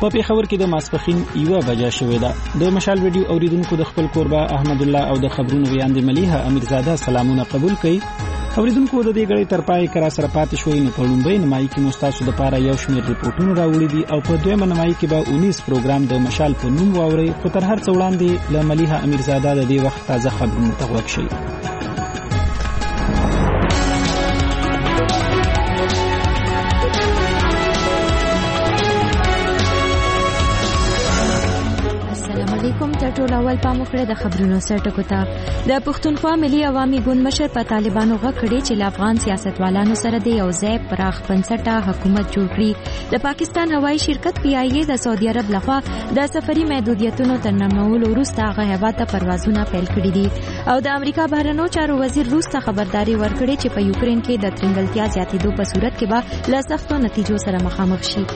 په پیښور کې د ماسپخین 1 بجه شوې ده. د مشال رادیو اوریدونکو د خپل کوربه احمد الله او د خبرونو ویاند ملیحه امیرزاده سلامونه قبول کړئ. اوریدونکو د دې غړي تر پای کرا سره پاتې شوي نو په لومړی نمایي کې مستاسو د پاره یو شمېر ریپورتونه راوړي دي او په دویمه نمایي کې به 19 پروګرام د مشال په نوم واوري. خو تر هر څه وړاندې له ملیحه امیرزاده د دې وخت تازه خبرونه ته غوږ شئ. ټول اول پام وکړه د خبرونو سرټکو ته. د پښتونخوا ملي عوامي ګوند مشر په طالبانو غږ کړی چې له افغان سیاستوالانو سره د یو ځای پراخ بنسټه حکومت جوړ کړي. د پاکستان هوایي شرکت PIA د سعودي عرب لخوا د سفري محدودیتونو تر نرمولو وروسته هغه هیواد ته پروازونه پیل کړي دي او د امریکا بهرنیو چارو وزیر روس ته خبرداري ورکړې چې په یوکرين کې د ترنګلتیا زیاتېدو په صورت کې به له سختو نتیجو سره مخامخ شي.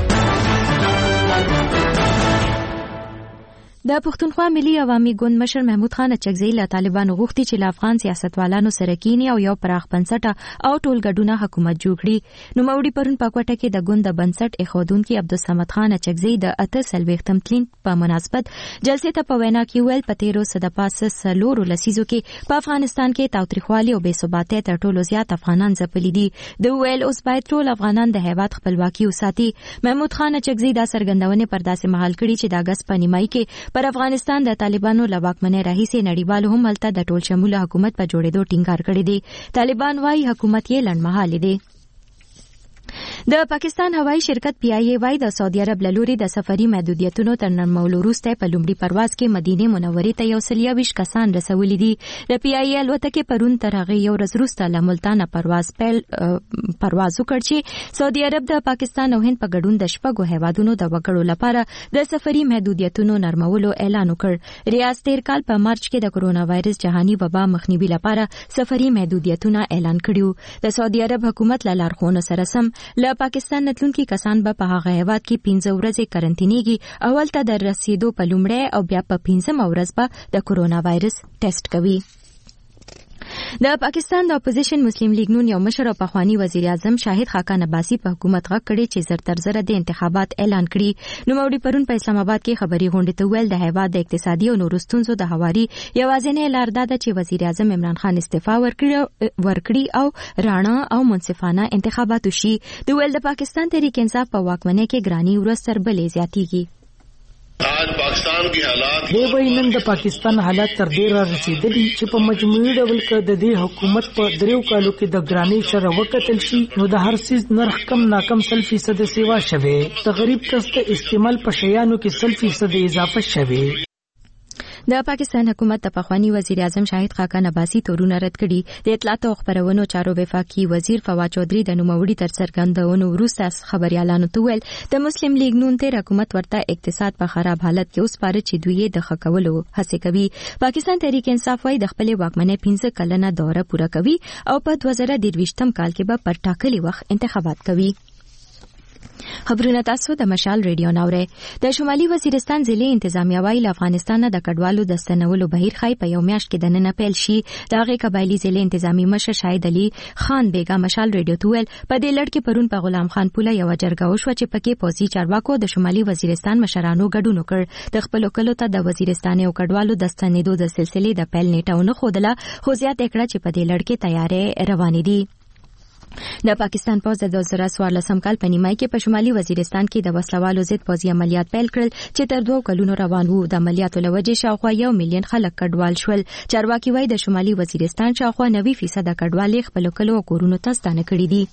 د پښتونخوا ملي عوامي ګوند مشر محمود خان اچکزی له طالبانو غوښتي چې له افغان سیاستوالانو سره کینی او یو پراخ بنسټه او ټولګډونه حکومت جوړ کړي. نو موري پرون په کوټه کې د ګوند د بنسټ اخودونکو عبدالصمد خان اچکزی د 48 تلین په مناسبت جلسې ته په وینا کې ویل په تیرو صد پاسه سلورو لسیزو کې په افغانستان کې تاوتریخوالي او بې ثباتۍ تر ټولو زیات افغانان ځپلي دي. د ویل اوس باید ټول افغانان د هیواد خپلواکي وساتي. محمود خان اچکزی دا څرګندونه پر داسې مهال کړي چې د اگست په نیمایي کې پر افغانستان د طالبانو له واکمنۍ راهیسې نړیوالو هم هلته د ټول شموله حکومت په جوړېدو ټینګار کړی دی. طالبان وايي حکومت یې لنډمهالی دی. د پاکستان هوایي شرکت PIA وايي د سعودي عرب له لوري د سفري محدودیتونو تر نرمولو وروسته په لومړي پرواز کې مدینه منورې ته 120 کسان رسولي دي. د PIA الوتکې پرون تر هغه یو ورځ وروسته له ملتان پرواز وکړ چې سعودي عرب د پاکستان او هند په ګډون د شپږو هیوادونو د وګړو لپاره د سفري محدودیتونو نرمولو اعلان وکړ. ریاض تیر کال په مارچ کې د کرونا وایرس جهاني وبا مخنیوي لپاره سفري محدودیتونه اعلان کړیو. د سعودي عرب حکومت له لارښوونو سره سم له پاکستان نتلونکي کسان به په هغه هیواد کې 15 ورځې کرنټینیږي او هلته د رسیدو په لومړی او بیا په 15 ورځ به د کرونا وایرس ټیسټ کوي. د پاکستان د اپوزیشن مسلم لیگ نون یو مشر او پخوانی وزیر اعظم شاهد خاقان عباسی په حکومت غږ کړی چې زر تر زر د انتخابات اعلان کړي. نو موري پرون په اسلام آباد کې خبري غونډه ته ویل د هیواد د اقتصادي او نورو ستونزو د هواري یوازینۍ لار ده چې وزیر اعظم عمران خان استعفا ورکړي او راڼه او منصفانه انتخابات وشي. د ویل د پاکستان تحریک انصاف په واکمنۍ کې ګرانی ورستر بلې زیاتیږي. आज पाकिस्तान की हालात دی وینن د پاکستان حالات تر ډیر رسیدلي چې په مجموعي ډول کې د دې حکومت په دریو کالو کې د ګرانی سره وکتل شي نو د هر څه نرخ کم ناکم 100% سیوا شوه. د غریب کس ته استعمال په شیانو کې 100% اضافه شوه. د پاکستان حکومت د پخوانی وزیر اعظم شاهد خاقان عباسی تورونه رد کړي. د اطلاعات او خبرونو چارو وفاقي وزیر فواد چودھری د نوموړي تر څرګندونو وروسته خبريالانو ته ویل د مسلم لیگ نون تیر حکومت ورته اقتصاد په خراب حالت کې اوس پاره چې دوی د خکولو هڅه کوي. پاکستان تحریک انصاف وايي د خپل واکمنۍ 15 کلنه دوره پوره کوي او په 2023م کال کې به پر ټاکلي وخت انتخابات کوي. خبرونه تاسو د مشال ریډیو ناوره. د شمالي وزیرستان ضلع انتظامیه وايي له افغانستان د کډوالو د ستنولو بهیر خای په یو میاشت کې د نن پیل شي. د هغې قبایلي ضلع انتظامی مشر شاهد علي خان بیگا مشال ریډیو ته ویل په دې لړ کې پرون په غلام خان پوله یو جرګه وشوه چې پکې پوځي چارواکو د شمالي وزیرستان مشرانو ګډون وکړ. د خپلو کلو ته د وزیرستان او کډوالو د ستنېدو د سلسلې د پیل نیټه ونه ښودله خو زیاته کړه چې په دې لړ کې تیارې روانې دي. د پاکستان پوځ د 2014 کال په نیمای کې په شمالي وزیرستان کې د وسلوالو ضد پوځي عملیات پیل کړل چې تر 2 کلونو روان وو. د عملیاتو لوجې شاوخوا 1 میلیون خلک کډوال شول. چارواکي وايي د شمالي وزیرستان شاوخوا 90% کډوال خپل کلو کورونو ته ستانه کړي دي.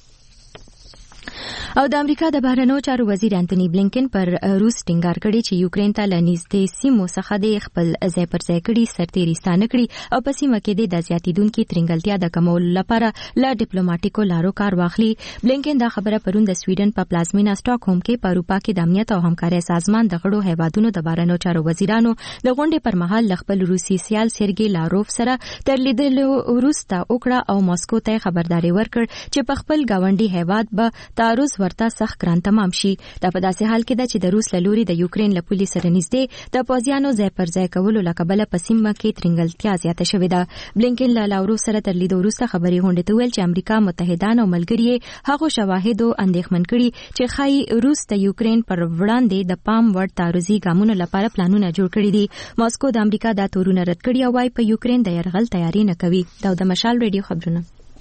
او د امریکا د بهرنیو چارو وزیر انټونی بلینکن پر روس ټینګار کړی چې یوکرين ته لنیزدې سیمو څخه د خپل ځای پر ځای کړي سرتیري ستانه کړي او په سیمه کې د زیاتیدونکو ترنګلتیا د کمولو لپاره لا ډیپلوماټیکو لارو کار واخلي. بلینکن دا خبره پرون د سویډن په پلازمینه سټاکهولم کې په اروپا کې د امنیت او همکارۍ سازمان د غړو هیوادونو د بهرنیو چارو وزیرانو د غونډې پر مهال خپل روسي سیال سرګي لاروف سره تر لیدلو وروسته وکړه او ماسکو ته خبرداري ورکړ چې په خپل گاونډي هیواد به تعرض ورته سخت ګران تمام شي. دا په داسې حال کې ده چې د روس له لوري د یوکرين له پولې سره نږدې د پوځیانو ځای پر ځای کولو له کبله په سیمه کې ترنګلتیا زیاته شوې ده. بلینکن له لاورو سره تر لیدو وروسته خبري غونډې ته ویل چې امریکا متحدان او ملګري هغو شواهدو اندېښمن کړي چې ښایي روس د یوکرين پر وړاندې د پام وړ تعرضي ګامونو لپاره پلانونه جوړ کړي دي. ماسکو د امریکا دا تورونه رد کړي او وايي په یوکرين د یرغل تیاری نه کوي. دا د مشال ریډیو خبرونه.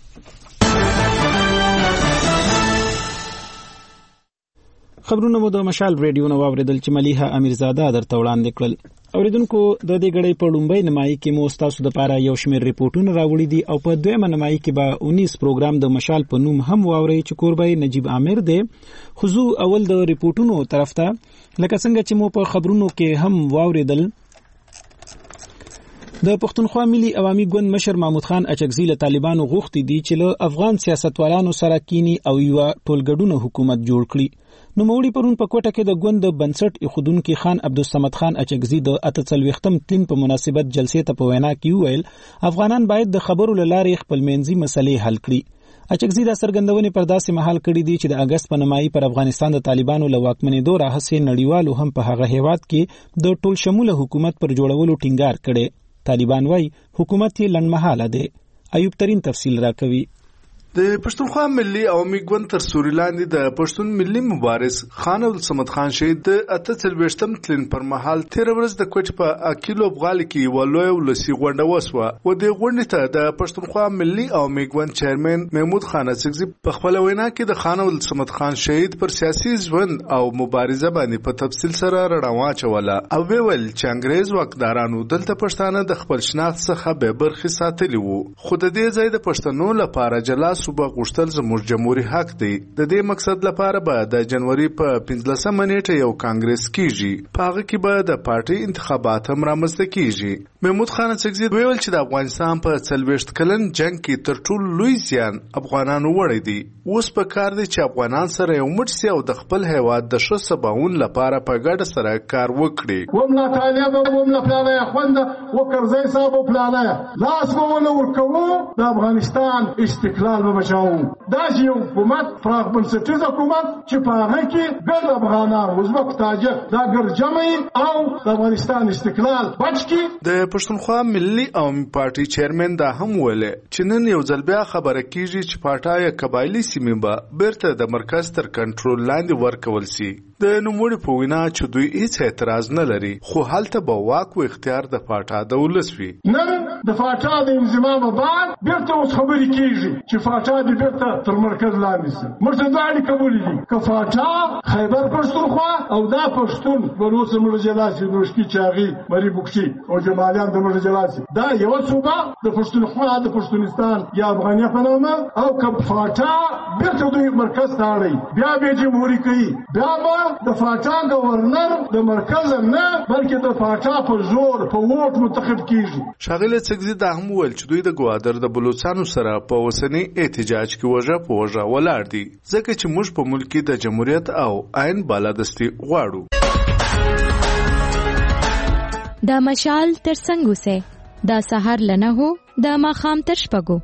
خبرونه مو د مشال ریډیو نو واوریدل چې ملیحه امیرزاده درته وړاندې کړل. اوریدونکو د دې غړې په لومړی نمایي کې مو تاسو د لپاره یو شمېر ریپورتونه راوړي دي او په دویمه نمایي کې به 19 پروګرام د مشال په نوم هم واوري چې کوربای نجیب عامر دی. خو اول د ریپورتونو طرف ته لکه څنګه چې مو په خبرونو کې هم واوریدل، د پښتونخوا ملي عوامي ګوند مشر محمود خان اچکزي له طالبانو غوښتي دي چې له افغان سیاستوالانو سره کینی او یو ټولګډونه حکومت جوړ کړي. نو موړي پرون په کوټه کې د ګوند د بنسټ ایخودونکو خان عبدالصمد خان اچکزي د 48م تلین په مناسبت جلسې ته په وینا کې ویل افغانان باید د خبرو لارې خپل منځي مسلې حل کړي. اچکزي دا څرګندونې پر داسې مهال کړي دي چې د اگست په نمایي پر افغانستان د طالبانو له واکمنېدو راهیسې نړیوالو هم په هغه هیواد کې د ټول شموله حکومت پر جوړولو ټینګار کړي. طالبان وايي حکومت یې لنډمهاله دی. ایوب ترین تفصیل راکوي. د پښتونخوا ملي عوامي ګوند تر سوري لاندې د پښتون ملي مبارز خان عبدالصمد خان شهید د 48م تلین پر مهال 13 ورځ د کوټ په اکیلو بغال کې ولوي ولسی غونډه وسوه و د غونډې ته د پښتونخوا ملي عوامي ګوند چیرمن محمود خان اڅکزي په خپل وینا کې د خان عبدالصمد خان شهید پر سیاسي ژوند او مبارزه باندې په تفصیل سره رڼا واچوله او ویل چې انګريز واکدارانو دلته پښتانه د خپل شناخت څخه به برخه ساتلی وو، خو د دې ځای د پښتنو لپاره جلا صوبه غوښتل زموږ جمهوریت حق دی. د دې مقصد لپاره به د جنوري په 15 نیټه یو کانګرس کیږي، په هغه کې به د پارټي انتخابات هم رامنځته کیږي. محمود خان اڅکزي ویل چې د افغانستان په 40 کلن جنگ کې تر ټولو لوی زیان افغانانو وړي دي. اوس په کار دی چې افغانان سره یو مټ سي او د خپل هیواد د ښه سباون لپاره په ګډه سره کار وکړي. وملا طالب وملا پلانه خونده وکرزي صاحب پلانه لاس وونه ورکوو د افغانستان استقلال به بچاو. دا چې حکومت پراخ بنسټیز حکومت چې په هغه کې ګرد افغانان ازبک تاجک دا ګرجمعي او د افغانستان استقلال بچ کی. د پښتونخوا ملي عوامي پارټي چیرمن دا هم ویل چې نن یو ځل بیا خبره کیږي چې پارټای قبایلی سیمې به بیرته د مرکز تر کنټرول لاندې ورکول شي. د نوموړي په وینا چې دوی هیڅ اعتراض نه لري، خو هلته به واک او اختیار د پاټا د ولس وي. نن د پاټا د انضمام بعد بیرته اوس خبرې کیږي چې پاټا د بیرته تر مرکز لاندې شي. موږ دا اړ قبول دي که پاټا خیبر پښتونخوا او دا پښتون بلوڅ مرجلاسي دوشکی چاغي مری بوکشي او جمالیان د مرجلاسي دا یو صوبه د پښتونخوا د پښتونستان یا افغانیا په نامه او که پاټا بیرته دوی مرکز ته اړي بیا به جمهوریت کوي، بیا د فاټا گورنر د مرکز نه بلکې د فاټا په زور په ووټ منتخب کیږي. شاغل اڅکزي دا هم ویل چې دوی د ګوادر د بلوچستان سره په وسنی احتجاج کې وژه په وژه ولاړ دي ځکه چې موږ په ملک کې د جمهوریت او عین بالادستي غواړو. دا مشال تر څنګه سه دا سحر لنه هو دا ماخام تر شپګو.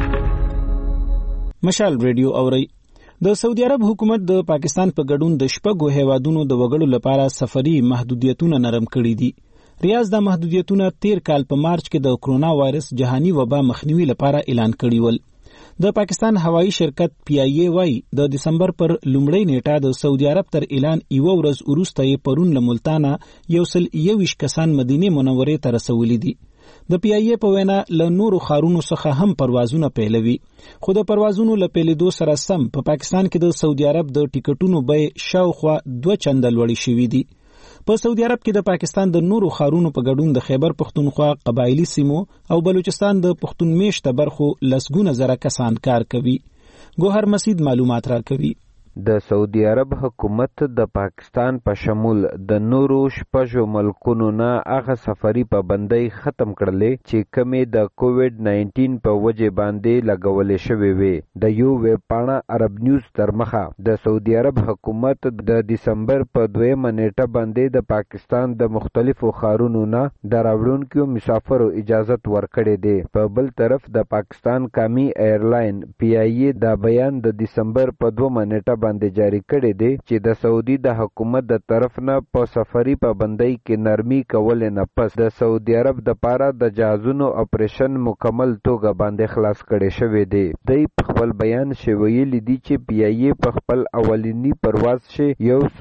مشال ریډیو اوري. د سعودي عرب حکومت د پاکستان په ګډون د شپږو هیوادونو د وګړو لپاره سفري محدودیتونه نرم کړي دي. ریاض د محدودیتونه 13 کال په مارچ کې د کرونا وایرس جهاني وبا مخنیوي لپاره اعلان کړي ول. د پاکستان هوایی شرکت PIA وايي د دسمبر پر لومړۍ نیټه د سعودي عرب تر اعلان یو ورځ وروسته یې پرون له ملتانه 121 کسان مدینه منورې ته رسولي دي. د PIA په وینا له نورو خارونو څخه هم پروازونه پیلوي، خو د پروازونو له پیلېدو سره سم په پاکستان کې د سعودي عرب د ټیکټونو بیې شاوخوا 2 چنده لوړې شوي دي. په سعودي عرب کې د پاکستان د نورو خارونو په ګډون د خیبر پښتونخوا قبایلی سیمو او بلوچستان د پښتون میشته برخو لسګونه زره کسان کار کوي. ګوهر مسید معلومات راکوي. د سعودي عرب حکومت د پاکستان په شمول د نورو شپږو ملکونو نه هغه سفري پابندۍ ختم کړلې چې کمې د کووډ-19 په وجې باندې لګولې شوې وې. د یو ویب پاڼه عرب نیوز تر مخه د سعودي عرب حکومت د دسمبر په 2 نیټه باندې د پاکستان د مختلفو ښارونو نه د راوړونکو مسافرو اجازت ورکړې دی. په بل طرف د پاکستان قومي ایرلاین PIA دا بیان د دسمبر په 2 نیټه باندې باندې جاری کړی دی چې د سعودي د حکومت د طرف نه په سفري پابندۍ کې نرمي کول نه پس د سعودي عرب د پاره د جهازونو اپریشن مکمل توګه باندې خلاص کړي شوی دی. دوی په خپل بیان شویلی دي چې پیایي په خپل اولینی پرواز شي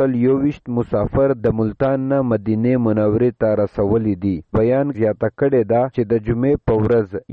121 مسافر د ملتان نه مدینه منورې ته رسولي دي. بیان زیاته کړی دا چې د جمعې په ورځ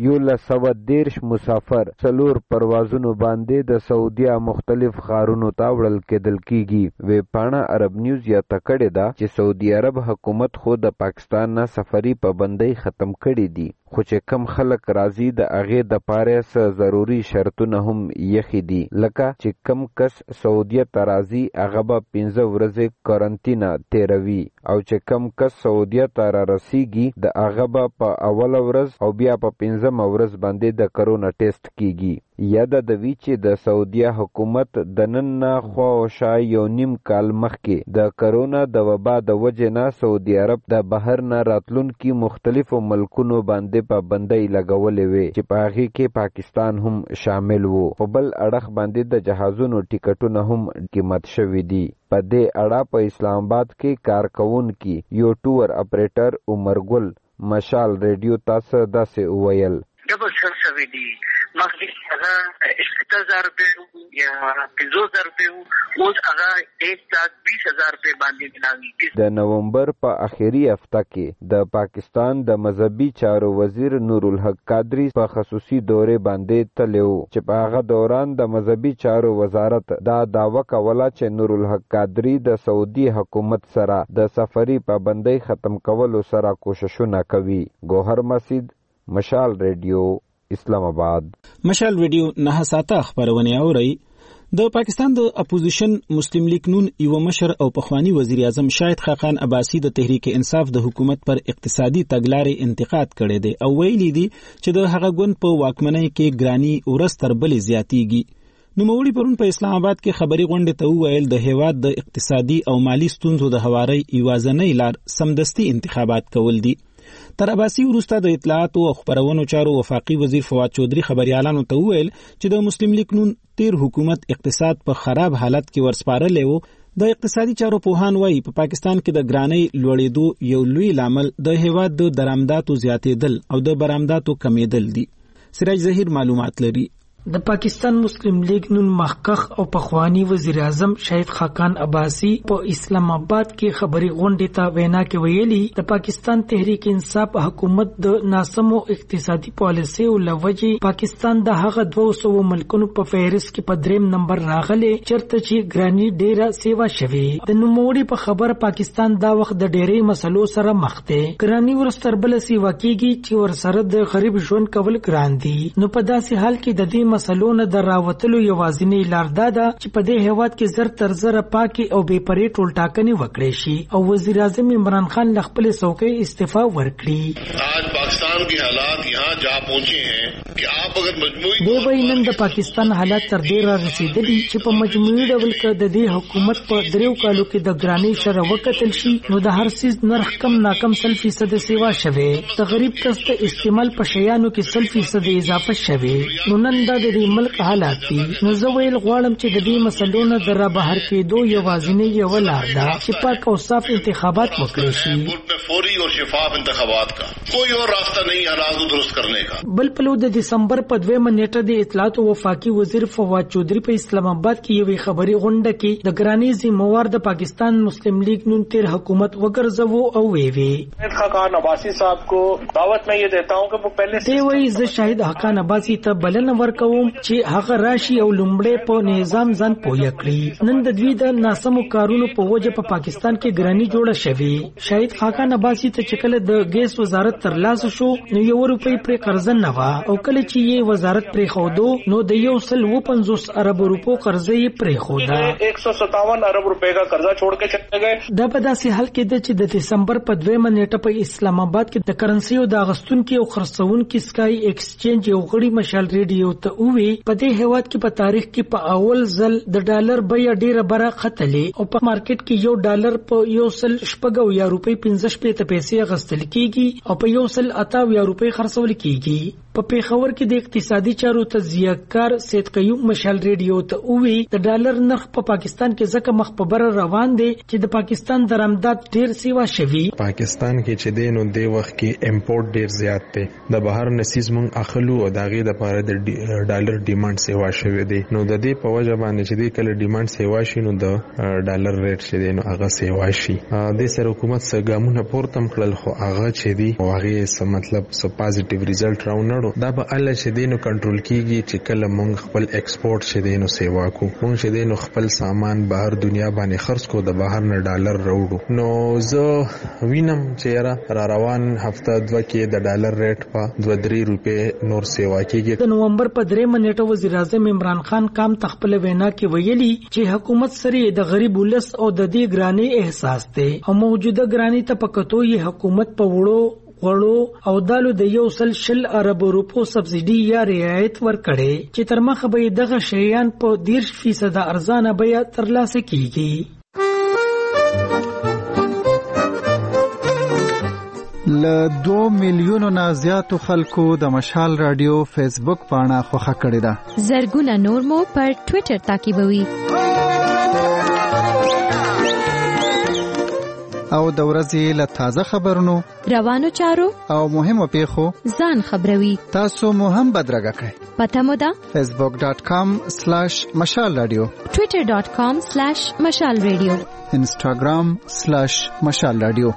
1113 مسافر 4 پروازونو باندې د سعودیا مختلف ښارونو ته وړل کېدل کیږي. وی پاڼه عرب نیوز زیاته کړی دا چې سعودي عرب حکومت خو د پاکستان نه سفري پابندۍ ختم کړي دي، خو چې کم خلک راځي د هغې د پاره څه ضروري شرطونه هم یخي دي، لکه چې کم کس سعودیه ته راځي هغه به 15 ورځې کارنټینه تیروي او چې کم کس سعودیه ته را رسیږي د هغه به په اوله ورځ او بیا په 15مه ورځ باندې د کرونا ټیسټ کیږي. یاده د وی چې د سعودیه حکومت د نن نه خواوشا 1.5 کال مخکې د کرونا د وبا د وجې نه سعودي عرب د بهر نه راتلونکي مختلفو ملکونو باندې پابندۍ لګولې وې چې په هغې کې پاکستان هم شامل وو. په بل اړخ باندې د جهازونو ټیکټونه هم قیمت شوي دي. په دې اړه په اسلام آباد کې کارکوونکي یو ټور اپریټر عمر ګل مشال ریډیو تاسو داسې وویل ډبل سر شوي دي مخکې هغه 16000 روپۍ یا 50000 روپۍ اوس هغه 1,20,000 روپۍ باندې ملاوي. د نومبر په اخیری هفته کې د پاکستان د مذهبي چارو وزیر نور الحق قادری په خصوصي دورې باندې تللی و چې په هغه دوران د مذهبي چارو وزارت دا دعوه کوله چې نور الحق قادری د سعودي حکومت سره د سفري پابندۍ ختم کولو سره کوششونه کوي. ګوهر مسجد، مشال ریډیو، اسلام آباد. مشال ریډیو 9 ساعته خبرونه اوري. د پاکستان د اپوزیشن مسلم لیگ نون یو مشر او پخوانی وزیر اعظم شاهد خاقان عباسی د تحریک انصاف د حکومت پر اقتصادي تګلارې انتقاد کړی دی او ویلي دی چې د هغه ګوند په واکمنۍ کې ګرانی ورځ تر بلې زیاتیږي. نوموړي پرون په اسلام آباد کې خبري غونډې ته وویل د هیواد د اقتصادي او مالی ستونزو د هواري یوازنۍ لار سمدستي انتخابات کول دي. تر عباسی وروسته د اطلاعات او خبرونو چارو وفاقي وزیر فواد چودھری خبريالانو ته وویل چې د مسلم لیگ نون تیر حکومت اقتصاد په خراب حالت کې ورسپارلې وو. د اقتصادي چارو پوهان وایي په پاکستان کې د ګرانۍ لوړېدو یو لوی لامل د هیواد د درآمداتو زیاتېدل او د برآمداتو کمیدل دي. سراج ظهیر معلومات لري. د پاکستان مسلم لیگ نون مخکخ او پخوانی وزیر اعظم شاهد خاقان عباسی په اسلام آباد کې خبري غونډې ته وینا کې ویلي د پاکستان تحریک انصاف حکومت د ناسمو اقتصادي پالیسي او لوجې پاکستان د هغه 200 ملکونو په فهرست کې په 3 نمبر راغلي چرته چې ګرانی ډیره سیوا شوي. د نوموړي په خبر پاکستان دا وخت د ډېرې مسلو سره مخ دی. ګرانی ورستربل سیوا کیږي چې ورسره د غریب ژوند کول ګران دي. نو په داسې حال کې د دې مسلونه د راوتلو یوازینی لار دا ده چې په دې هیواد کې زر تر زر پاکي او بے پرې ټول ټاکنې وکړي شي او وزیر اعظم عمران خان له خپل څوکۍ استعفا ورکړي. آج پاکستان کے حالات یہاں جا پہنچے ہیں کہ آپ اگر مجموعی دوی نن د پاکستان حالات تر ډیر رسیدلي چې په مجموعي ډول کې د دې حکومت په 3 کالو کې د ګرانی شر وکتل شي نو د هر سیز نرخ کم ناکم 100% سیوا شوه. د غریب کس ته استعمال په شیانو کې 100% اضافه شوه. نو نن د دې ملک حالات دي. نو زه ویل غواړم چې د دې مسلو نه د را بهر کېدو یوازینی یو لار ده چې پاک او صاف انتخابات وکړي شي. فوری اور شفاف انتخابات کا کوئی اور راستہ نہیں حالات کو درست کرنے کا. بل پلو د دسمبر په 2 نیټه د اطلاعات او وفاقي وزیر فواد چودھری په اسلام آباد کې یو خبري غونډه کې د ګرانی ذمہوار د پاکستان مسلم لیگ نون تیر حکومت وګرځوو او وی خاقان عباسی صاحب کو دعوت میں یہ دیتا ہوں کہ وہ پہلے دی وی ز شاهد حقان عباسی ته بلنه ورکوم چې هغه راشي او لومړی په نظام ځان پوهه کړي. نن د دوی د ناسمو کارونو په وجه په پاکستان کې ګرانی جوړه شوې. شاهد خاقان عباسی ته چې کله د ګیس وزارت ترلاسه شو نو 1 روپۍ پر قرض نه و او کله چې یې وزارت پرې خودو نو د 150 ارب روپو قرض یې پرې خودا. 157 ارب روپے کا قرضہ چھوڑ کے چلے گئے. دا په داسې حال کې چې د دسمبر په 2 نیټه په اسلام آباد کې د کرنسي او د اغستونکو او خرڅونکو سکای ایکسچینج یو غړي مشال ریډیو ته وی په دې هیواد کې په تاریخ کې په اول ځل د ډالر بیه ډیره بره ختلې او په مارکیټ کې $1 په 1.15 روپۍ 15 پیسې غستل کیږي او په 1.88 روپۍ خرڅول کیږي. په پیښور کې د اقتصادي چارو تجزیه‌کار سید قیوم مشال ریډیو ته وویل د ډالر نرخ په پاکستان کې ځکه مخبره روان دی چې د پاکستان درآمدات ډیر سیوا شوی. پاکستان کې چې دینو د وخت کې امپورټ ډیر زیات دی، د بهر نسیز مونږ اخلو او داغه د لپاره د ډالر ډیماند سیوا شوی دی. نو د دې په وجه باندې چې د کله ډیماند سیوا شي نو د ډالر ریټ چې دی نو هغه سیوا شي. د سره حکومت څخه ګامونه پورته کړل خو هغه چې دی هغه څه مطلب څه پازیټیو ریزلټ راوړو. دا به الله چې دی نو کنټرول کیږي چې کله مونږ خپل ایکسپورټ چې دی نو سیوا کو، مونږ چې دی نو خپل سامان بهر دنیا باندې خرڅ کو، د بهر نه ډالر راوړو. نو زه وینم چې را روان هفته دوه کې د ډالر ریټ په 2-3 روپے نور سیوا کیږي. د نومبر په 3 نیټه وزیر اعظم عمران خان کام تخپل وینا کې ویلي چې حکومت سره د غریب ولس او د دې ګرانی احساس دی او موجوده ګرانی ته پکتو یې حکومت په وړو او دالو د 100 ارب روپو سبسيډي یا رعایت ورکړي چې تر مخه به دغه شیان په 10% ارزانه بیا ترلاسه کیږي. ل 2 میلیونو نه زیاتو خلکو د مشال رادیو فیسبوک پاڼه خوښه کړې ده. زرګونه نور مو پر ټوئیټر تعقیبوي او د ورځې له تازه خبرونو، روانو چارو او مهمو پیښو ځان خبروي. تاسو مو هم بدرګه کړئ. پته مو ده facebook.com/mashalradio، twitter.com/mashalradio، instagram/mashalradio.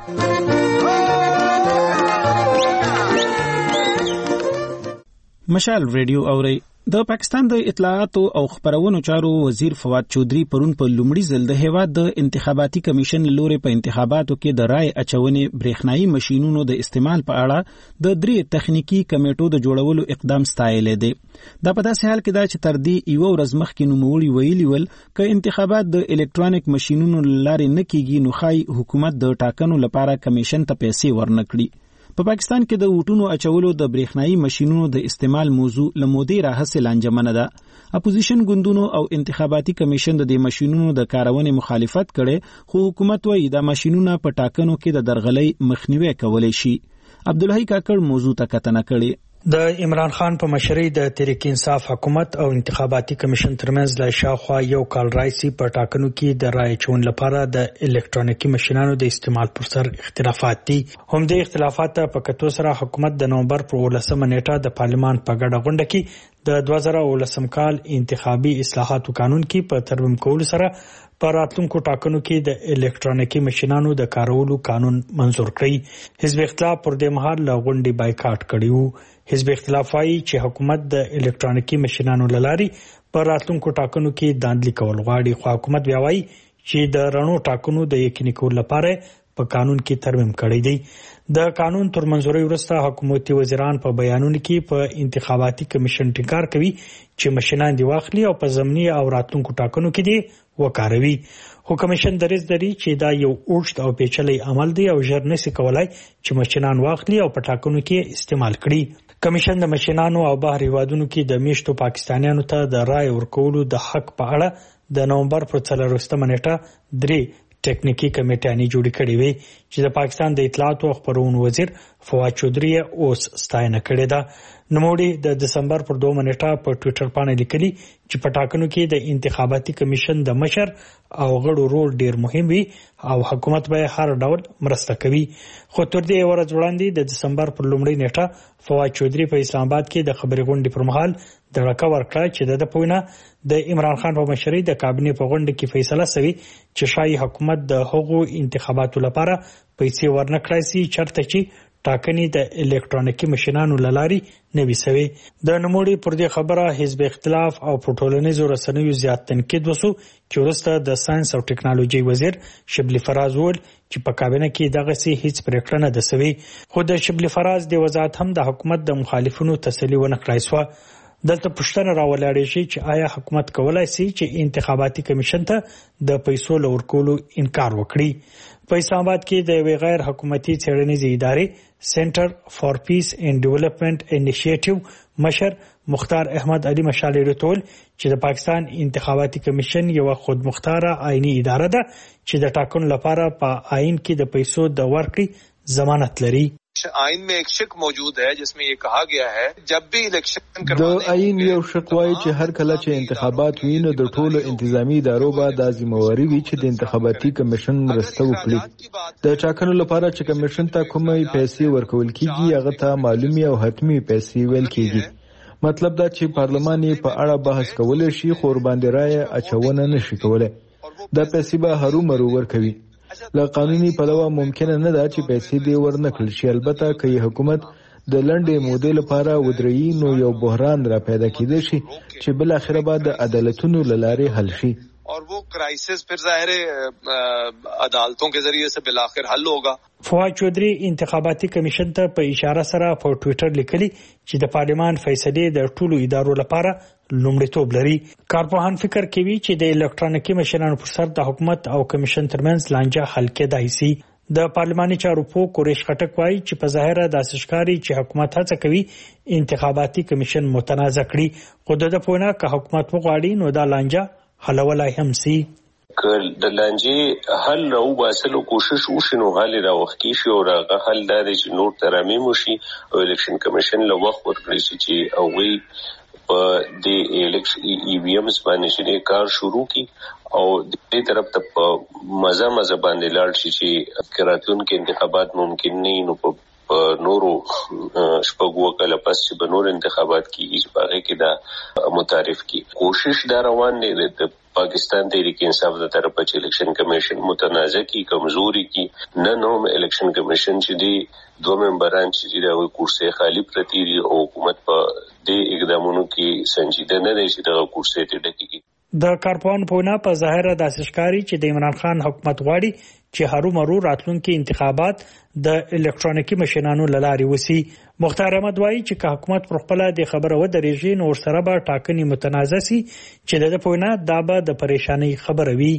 مشال ریډیو اوري. د پاکستان د اطلاعات او خبرونو چارو وزیر فواد چودري پرون په لومړي ځل د هیواد د انتخاباتي کمیشن لوري په انتخاباتو کې د رای اچونې برېښنايي ماشينونو د استعمال په اړه د 3 تخنیکی کمیټو د جوړولو اقدام ستایل دي. دا په داسې حال کې دا چې تر دې یو ورځ مخکې نوموړي ویلي ول ک انتخابات د الکترونیک ماشينونو لارې نه کیږي نو خای حکومت د ټاکنو لپاره کمیشن ته پیسې ورنکړي. په پاکستان کې د ووټونو اچولو د برېښنايي ماشينونو د استعمال موضوع لمودې راهسه لانجمنه ده. اپوزیشن ګوندونو او انتخاباتي کمیشن د دې ماشينونو د کارونې مخالفت کړي خو حکومت وايي دا ماشينونه په ټاکنو کې د درغلۍ مخنیوي کولای شي. عبدالحی کاکړ موضوع ته کتنه کړي. د عمران خان په مشرۍ د تحریک انصاف حکومت او انتخاباتي کمیشن ترمنځ لا شاوخوا یو کال راځي په ټاکنو کې د رای چون لپاره د الکترونیکي ماشينانو د استعمال پر سر اختلافات دي. هم د اختلافات په کتو سره حکومت د نومبر پر 18 نیټه د پارلمان په ګډه غونډه کې د 2019 کال انتخابي اصلاحاتو قانون کې په ترمیم کولو سره په راتلونکو ټاکنو کې د الکترونیکي ماشينانو د کارولو قانون منزور کړی. حزب اختلاف پر دې مهال له غونډې بایکاټ کړیو. حزب اختلاف وايي چې حکومت د الکترونیکي ماشينانو لاري په راتلونکو ټاکنو کې داندلي کول غواړي، خو حکومت بیا وايي چې د رڼو ټاکنو د یقیني کولو لپاره په قانون کې ترمیم کړی دی. د قانون تر منځوري وروسته حکومتي وزیران په بیانونو کې په انتخاباتي کمیشن ټینګار کوي چې ماشينان دی واخلي او په ضمني او راتلونکو ټاکنو کې دی وکاروي. خو کمیشن دریځ لري چې دا یو اوږد او پیچلی عمل دی او ژر نشي کولای چې ماشينان واخلي او په ټاکنو کې استعمال کړي. کمیشن د ماشينانو او بهر هیوادونو کې د میشتو پاکستانیانو ته د رای ورکولو د حق په اړه د نومبر پر 4 نیټه 3 ټیکنیکی کمیټې جوړې کړې وي چې د پاکستان د اطلاعات او خبرونو وزیر فواد چودري اوس ستاینه کړې ده. نوموړي د دسمبر پر 2 نیټه په ټوئیټر باندې لیکلي چې په ټاکنو کې د انتخاباتي کمیشن د مشر او غړو رول ډیر مهم وي او حکومت به هر ډول مرسته کوي. خو تر دې ورځ وړاندې د دسمبر پر 1 نیټه فواد چودري په اسلام آباد کې د خبري غونډې پر مهال د ورکړه چې د پوینه د عمران خان په مشرۍ د کابینې په غونډه کې فیصله شوی چې شاهي حکومت د هغو انتخاباتو لپاره پیسې ورنکړای شي چرته چې ټاکنې د الکترونیکي ماشينانو لاري نه وسوي. د نوموړي پر دې خبره حزب اختلاف او په ټولنیزو رسنیو زیات تنقید وسو چې ورسته د ساينس او ټکنالوژي وزیر شبلی فراز ول چې په کابینه کې دغه سي هیڅ پریکړه نه ده سوي. خو د شبلی فراز د وزارت هم د حکومت د مخالفینو تسلی ونه کړای سو. دلته پښتنه راولاړې شي چې آیا حکومت کولای شي چې انتخاباتي کمیشن ته د پیسو لورکولو انکار وکړي. په اسلام آباد کې د غیر حکومتي څېړنیزې ادارې سنټر فار پیس اینڈ ډیولپمنٹ انیشیټیو مشر مختار احمد علي مشال ریټول چې د پاکستان انتخاباتي کمیشن یو خودمختاره آئینی اداره ده چې د ټاکنو لپاره په آئین کې د پیسو د ورکړې ضمانت لري. आइन में एक शिक मौजूद है जिसमें ये कहा गया है जब भी इलेक्शन د आइन یو شق وایي چې هر کله چې انتخابات وي نو د ټولو انتظامی ادارو به د ذمہواری وي چې د انتخاباتي کمیشن مرسته وکړي د ټاکنو لپاره چې کمیشن ته کومه پیسې ورکول کیږي هغه ته معلومي او حتمی پیسې ویل کیږي مطلب دا چې پارلمان یې په اړه بحث کولای شي خو باندې رائے اچونه نشي کولای دا پیسې به هرومرو ورکوي له قانوني پلوه ممکنه نه ده چې پیسې دې ورنکړل شي البته که حکومت د لنډې مودې لپاره ودرېږي نو یو بحران را پیدا کېدای شي چې بل اخره به د عدالتونو له لارې حل شي और वो क्राइसिस फिर ज़ाहिर अदालतों के जरिए से बिलाखिर हल होगा। فواد چودھری انتخاباتي کمیشن ته په اشاره سره په ټوئیټر لیکلي چې د پارلمان فیصلې د ټولو ادارو لپاره لومړیتوب لري. کارپوهان فکر کوي چې د الکترونیکي مشرانو پر سر د حکومت او کمیشن ترمنځ لانجه حل کېدای شي. د پارلماني چارو په قریش خټک وایي چې په ظاهره د اسشکاري چې حکومت هڅه کوي انتخاباتي کمیشن متنازع کړي خو د پونه که حکومت وغواړي نو دا لانجه حلولای هم سي. که د لانجې حل راو باسلو کوشش وشي نو حل راوختی شي او هغه حل دا دی چې نور ترامیم وشي او الیکشن کمیشن له وخت ورکړي شي چې هغه په د الیکشن ای وی ایم باندې چې کار شروع کی او دې طرف ته په مزه باندې لاړ شي چې کراتون کې انتخابات ممکن نه نو په نورو شپږو کله پس چې به نور انتخابات کیږي چې باغې کې دا متعارف کی کوشش دا روان دی د پاکستان تحریک انصاف د طرفه چې الیکشن کمیشن متنازع کی کمزوري کی نه نو الیکشن کمیشن چې دی دوه ممبران چې دا وي کرسي خالی پرتی دي او حکومت په دې اقدامونو کې سنجیده نه دی چې دا کرسي ته ډکیږي. د کارپوهان په نه په ظاهره د اسشکاري چې د عمران خان حکومت غواړي چې هرومرو راتلونکي انتخابات د الکترونیکي ماشينانو لاري وسی. مختار احمد وایي چې حکومت پر خپل د خبره و درېږي نو سره به ټاکنې متنازع سي چې د پوینه دا به د پریشانی خبره وي.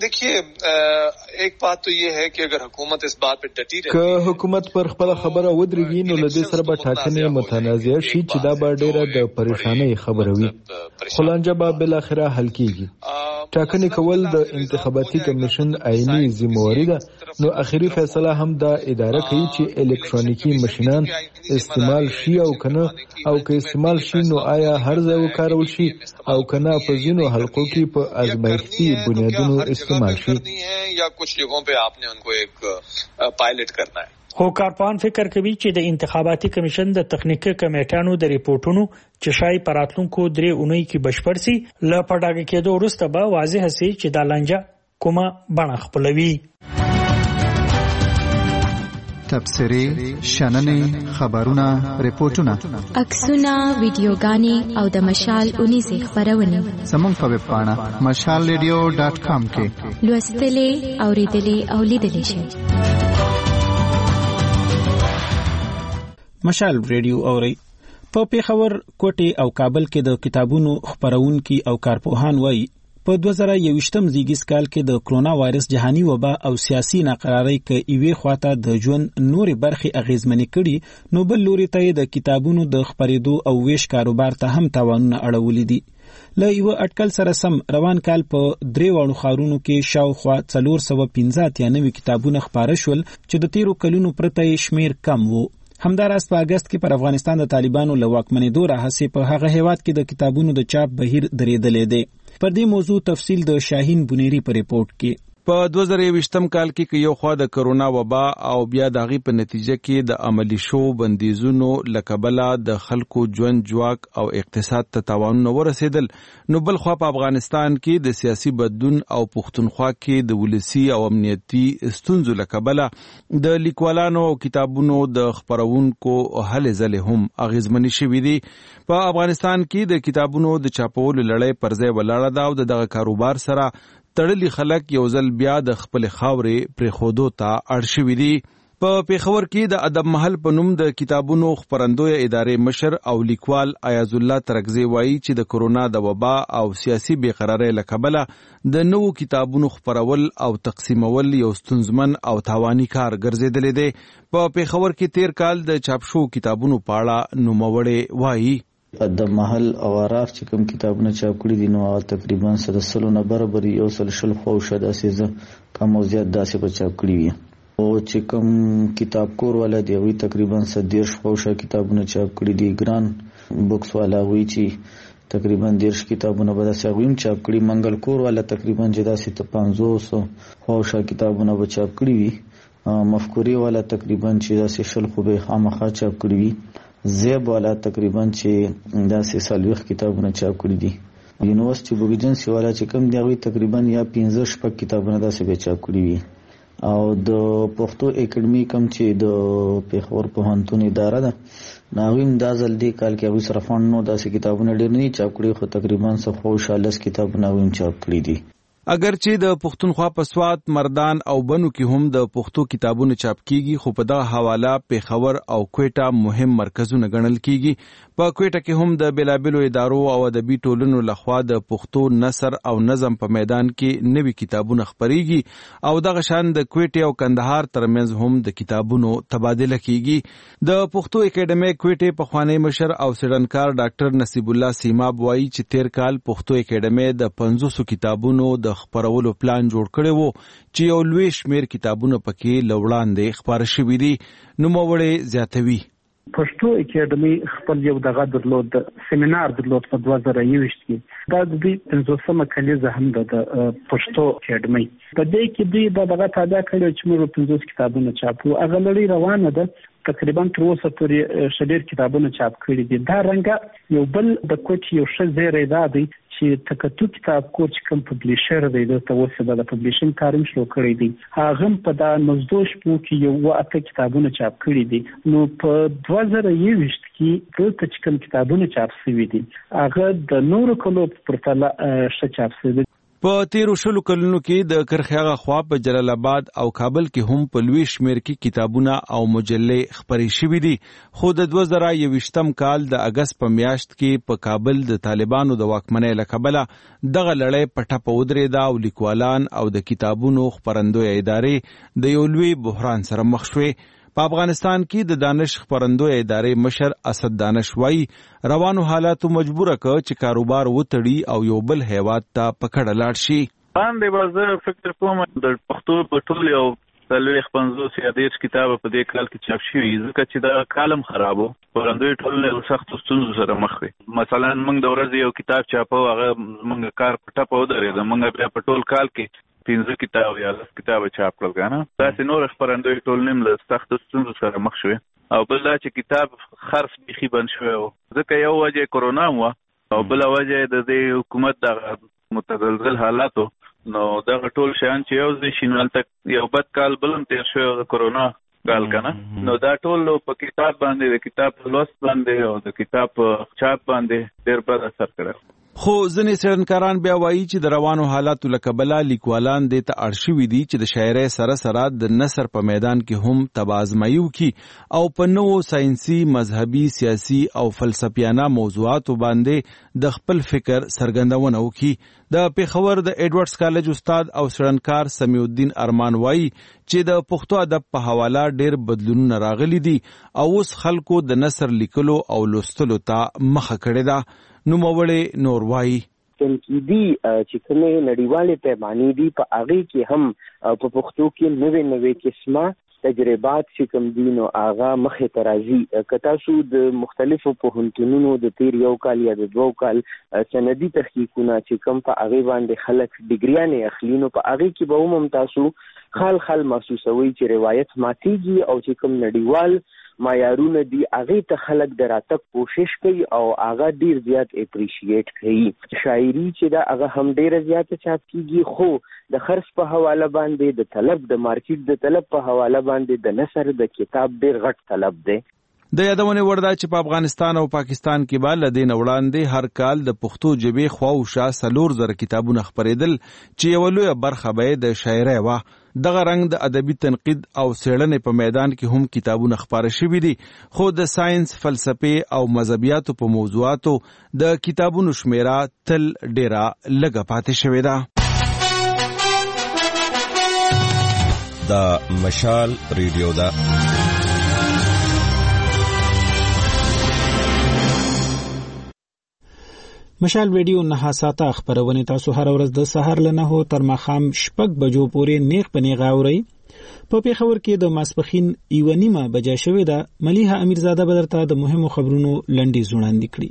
देखिए एक बात तो ये है कि अगर हुकूमत इस बात पे डटी रहे که حکومت پر خپل خبره ودرېږي نو لدې سره به ټاکنې متنازع شي چې دا به ډېره د پریشانی خبره وي خو لانجه به بل اخره حل کیږي. ټاکنې کول د انتخاباتي کمیشن عیني ذمہواری ده نو اخیری فیصله هم دا اداره کوي چې الکترونیکي ماشينان استعمال شي او کنه او که استعمال شي نو آیا هر ځای وکارول شي او کنه په ځینو حلقو کې په ازمایښتي بنیادونو استعمال شي یا کچھ جگہوں پہ آپ نے ان کو ایک پائلٹ کرنا ہے. خو کارپوهان فکر کوي چې د انتخاباتي کمیشن د تخنیکی کمیټانو د ریپورتونو چې شای پراتلونکو 3 اونۍ کې بشپړ سي ل پټاګه کېدو وروسته به واضح سي چې د لانجه کومه بڼه خپلوي. تبصرې شننې خبرونه ریپورتونه عکسونه ویډیوګانې او د مشال 19 خبرونه زموږ په ویب پاڼه mashalradio.com کې لوستلې اوریدلې او لیدلې شئ. مشال ریډیو اوري په پیښور کوټي او کابل کې د کتابونو خبرونکي او کارپوهان وایي په 2021م زیږیز کال کې د کرونا وایرس جهاني وبا او سیاسي ناقراری کې ایوي خواته د ژوند نورې برخې اغیزمنې کړي نو بل لوري ته د کتابونو د خبرېدو او ویش کاروبار ته هم تاوانونه اړولې دي. له یو اټکل سره سم روان کال په 3 وړو خارونو کې شاوخوا 415 کتابونه خبره شول چې د 13 کلونو پرته شمیر کم وو. همداراز په اگست کې پر افغانستان د طالبانو له واکمنېدو راهسې په هغه هیواد کې د کتابونو د چاپ بهیر درېدلې دی. پر دې موضوع تفصیل د شاهین بنيري په ریپورت کې. په 2020م کال کې یو خوا د کرونا وبا او بیا د غي په نتیجه کې د عملی شو بندیزونو لکبلا د خلکو ژوند جواک او اقتصاد ته تاوانونه ورسېدل نو بل خوا په افغانستان کې د سیاسي بدلون او پښتونخوا کې د ولسی او امنیتي ستونزو لکبلا د لیکوالانو او کتابونو د خبرونکو هلې ځلې هم اغیزمنې شوې دي. په افغانستان کې د کتابونو د چاپولو لړۍ پر ځای ولاړه ده او دغه کاروبار سره تړلي خلک یو ځل بیا د خپل خاورې پر خودو ته اړ شوي دي. په پیښور کې د ادب محل په نوم د کتابونو خبرندوی ادارې مشر او لیکوال ایاز الله ترکزی وایي چې د کرونا د وبا او سیاسي بیقراری لکبله د نوو کتابونو خبرول او تقسیمول یو ستونزمن او تاوانی کار ګرځیدلی دی. په پیښور کې 13 کال د چاپ شو کتابونو پاړه نوموړی وایي ادب محل او عراق چې کوم کتابونه چاپ کړي دي نو تقریبا 100 نه برابر یو 100 خو شاده سیزه کم او زیات داسې په چاپ کړي وي. او چې کوم کتاب کور والا دی وی تقریبا 130 فوشه کتابونه چاپ کړي دي. ګران بوکس والا وی چې تقریبا 10 کتابونه به ساویم چاپ کړي. منګل کور والا تقریبا جدا 500 فوشه کتابونه به چاپ کړي وي. مفکوری والا تقریبا چې دا 60 خو به خامخا چاپ کړي وي. زیب والا تقریبا چې دا 40 کتابونه چاپ کړي دي. یونیورسيټي بوک ایجنسی والا چې کوم دی وی تقریبا یا 15 کتابونه دا به چاپ کړي وي. او د پښتو اکیډمي کوم چې د پیښور پوهنتون اداره ده ناویم دا ځل دی کال کې اوس رفان نو داسې کتابونه ډېر نه چاپ کړي خو تقریبا 140 کتابونه ویم چاپ کړي دي. اگر چې د پښتونخوا په سوات مردان او بنو کې هم د پښتو کتابونه چاپ کیږي خو په دغه حواله پیښور او کوټه مهم مرکزونه ګڼل کیږي. په کوټه کې هم د بلابلو ادارو او ادبي ټولنو لخوا د پښتو نثر او نظم په میدان کې نوي کتابونه خپريږي او دغه شان د کوټه او کندهار ترمنځ هم د کتابونو تبادله کیږي. د پښتو اکیډمي کوټه په خوانی مشر او سړنکار ډاکټر نصیب الله سیماب وایي چې تیر کال پښتو اکیډمي د 500 کتابونو د خپرولو پلان جوړ کړی وو چې یو لوی شمیر کتابونه پکې لوړاندې خپاره شوي دي. نوموړی زیاتوي پښتو اکیډمي خپل یو دغه درلود سیمینار درلود په 2021 کې دا د 15مه کلیزه هم د پښتو اکیډمي په دې کې دوی دغه تابع کړی چې موږ 50 کتابونه چاپو. هغه لړۍ روانه ده تقریبا تر اوسه پورې شډیر کتابونه چاپ کړي دي. دا رنګه یو بل د کوټ یو ښه زیری دا دی چې تکتو کتاب کور چې کوم پبلیشر دی د توسه د پبلیشن کارم شروع کړی دی هغه په دا مزدوش پو کې یو اته کتابونه چاپ کړي دي. نو په 2021 کې دلته چې کوم کتابونه چاپ شوي دي هغه د نورو کلو پر تله ښه چاپ شوي. په 13 کلونو کې د کرخیاغه خوا په جلال آباد او کابل کې هم په لوی شمیر کې کتابونه او مجلې خپرې شوې دي. خو د 2021م کال د اگست په میاشت کې په کابل د طالبانو د واکمنۍ له کبله دغه لړۍ په ټپه ودرېده او لیکوالان او د کتابونو خپرندوی ادارې د یو لوی بحران سره مخ شوې. په افغانستان کې د دانش خپرندوی ادارې مشر اسد دانش وایي روانو حالاتو مجبوره کړ چې کاروبار وتړي او یو بل هیواد ته پکړه لاړ شي. باندې بازار فکر کوم د پښتو په ټول یو څلوېښت 50 یا 10 کتاب په دې کال کې چاپ شوي ځکه چې دا کالم خرابو خپرندوی ټول له سختو ستونزو سره مخ دي. مثلا موږ د ورځې یو کتاب چاپو هغه موږ کار په ټپه ودرېد موږ بیا په ټول کال کې 15 کتاب یا 10 کتاب چاپ کړل کنه. داسې نور خپرندوی ټول نیم له سختو ستونزو سره مخ شوي او بل دا چې کتاب خرڅ بيخي بند شوی و ځکه یو وجه کرونا و او بل وجه د دې حکومت د متزلزل حالاتو نو دا ټول شان چې یو ځای شینوال تک یو بد کال بلم تیر شوی د کرونا کال کنه. نو دا ټول په کتاب باندې د کتاب لوست باندې او د کتاب چاپ باندې ډېر بد اثر کړی. خو ځینې څېړنکاران بیا وایي چې د روانو حالاتو له کبله لیکوالان دې ته اړ شوي دي چې د شاعرۍ سره سره د نثر په میدان کې هم تبازمایي وکړي او په نوو ساینسي مذهبي سیاسي او فلسفیانه موضوعاتو باندې د خپل فکر څرګندونه وکړي. د پیښور د ایډورډز کالج استاد او څېړنکار سمیع الدین ارمان وایي چې د پښتو ادب په حواله ډېر بدلونونه راغلي دي او اوس خلکو د نثر لیکلو او لوستلو ته مخه کړې ده. نوموړی نور وایي تنقیدي چې کومه نړیوالې پیمانې دي په هغه کې هم په پښتو کې نوې قسمه تجربات چې کوم دي نو هغه مخه ترازی کتا شو د مختلفو پوهنتونونو د تیر یو کال یا د 2 کال سندي تحقیقونه چې کوم په هغه باندې خلک ډیګریانې اخلي نو په هغه کې به هم تاسو خال محسوسوي چې روایت ماتيږي او چې کوم نړیوال معیارونه دي هغه ته خلک دراتک کوشش کوي او هغه ډیر زیات اپریشیټ کوي. شاعري چې دا هغه هم ډیر زیات چاپ کیږي خو د خرڅ په حواله باندې د طلب د مارکیټ د طلب په حواله باندې د نثر د کتاب ډیر غټ طلب دی. د یادونه وردا چې په افغانستان او پاکستان کې به لدین وړاندې هر کال د پښتو ژبې خواوشا 4000 کتابونه خپرېدل چې یو لوی برخه به د شاعرۍ و. دغه رنګ د ادبي تنقید او څېړنې په میدان کې هم کتابونه خپاره شوي دي خو د ساينس فلسفې او مذهبیاتو په موضوعاتو د کتابونو شمیره تل ډیره لږه پاتې شوې ده. د مشال ریډیو ده مشال ویډیو نه ساته خبرونه تاسو هر ورځ د سحر له 9 تر ماښام 6 بجو پورې نیغ پنیغه اوري په پیښور کې د ماسپخین 1:30 بجې شوې ده. ملیحه امیرزاده به درته د مهمو خبرونو لنډیز وړاندې کړي.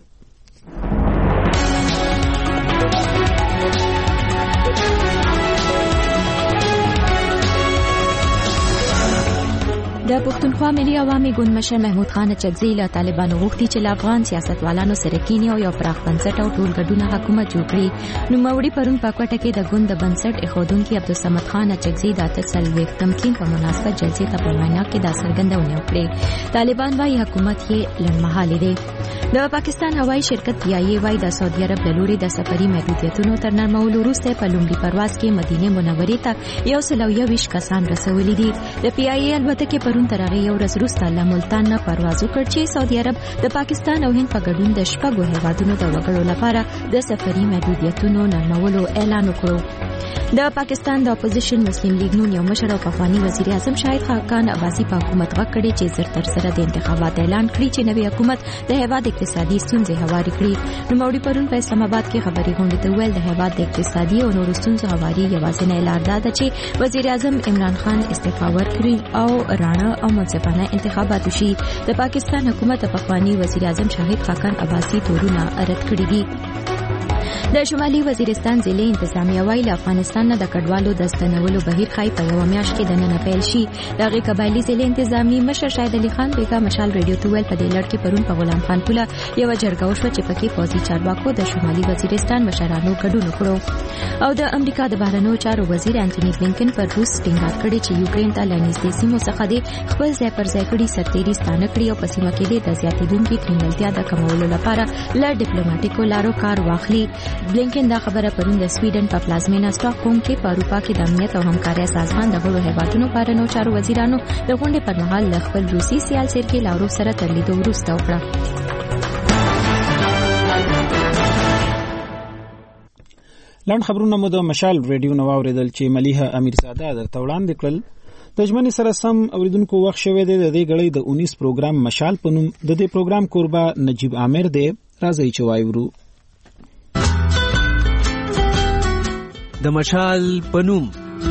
د پښتونخوا ملي عوامي ګوند مشر محمود خان اچکزي له طالبانو غوښتي چې له افغان سیاستوالانو سره کینی او یو پراخ بنسټ او ټولګډونه حکومت جوړ کړي. نو موري پرون په کوټه کې د ګوند د بنسټ اخودونکو عبدالصمد خان اچکزي د 3 کین په مناسبت جلسې ته په وینا کې د څرګندونه وکړه. طالبان وايي حکومت یې لړمحالي دی. د پاکستان هوایي شرکت پی آی ای وايي د سعودي عرب له لوري د سفري محدودیتونو تر نرمولو وروسته په لومړي پرواز کې مدینه منورې ته 121 کسان رسولي دي. د پی آی ای البته پرون تر هغه یو ورځ وروسته له ملتان نه پرواز وکړ چې سعودي عرب د پاکستان او هند په ګډون د شپږو هیوادونو د وګړو لپاره د سفري محدودیتونو نرمولو اعلان وکړ. د پاکستان د اپوزیشن مسلم لیگ نون یو مشر او پخوانی وزیر اعظم شاهد خاقان عباسی په حکومت غکړي چې زر تر سره د انتخابات اعلان کړی چې نوی حکومت د هیواد اقتصادي ستونزې هواري کړي. نو موري پرون په اسلام آباد کې خبري غونډه ته ویل د هیواد د اقتصادي او نورو ستونزو هواري یوازینی لار ده چې وزیر اعظم عمران خان استعفا ورکړي او راڼه او منصفانه انتخابات وشي. د پاکستان حکومت پخوانی وزیر اعظم شاهد خاقان عباسی تورونه رد کړي دي. د شمالي وزیرستان ضلع انتظامیه وايي له افغانستان نه د کډوالو د ستنولو بهیر خای په یو میاشت کې د نن پیل شي. دغه قبایلی ضلع انتظامی مشر شاهد علي خان بیگا مشال ریډیو ته ویل په دې لړ کې پرون په غلام خان پوله یو جرګه وشوه چې پکې فوزي چارواکو د شمالي وزیرستان مشرانو ګډون وکړو. او د امریکا د بهرنیو چارو وزیر انټونی بلینکن پر روس ټینګار کړی چې یوکرين ته لنیزدې سیمو څخه د خپل ځای پر ځای کړي سرتېري ستانه کړي او په سیمه کې د زیاتېدونکو کریمنالتیا د کمولو لپاره له ډیپلوماټیکو لارو کار واخلي. بلینکن دا خبره پرون د سویډن په پلازمینه سټاکهولم کې په اروپا کې د امنیت او همکارۍ سازمان د غړو هیوادونو بهرنیو چارو وزیرانو د غونډې پر مهال له خپل روسي سیال سرکې لاورو سره تر لیدو وروسته وکړه. لاند خبرونه مو د مشال ریډیو نو اوریدل چې ملیحه امیرزاده درته وړاندې کړل. د ژمنې سره سم اوریدونکو وخت شوه د دې غړې د 19 پروګرام مشال پنوم د دې پروګرام قربا نجیب عامر دی. راځي چې وایو د مشال پنوم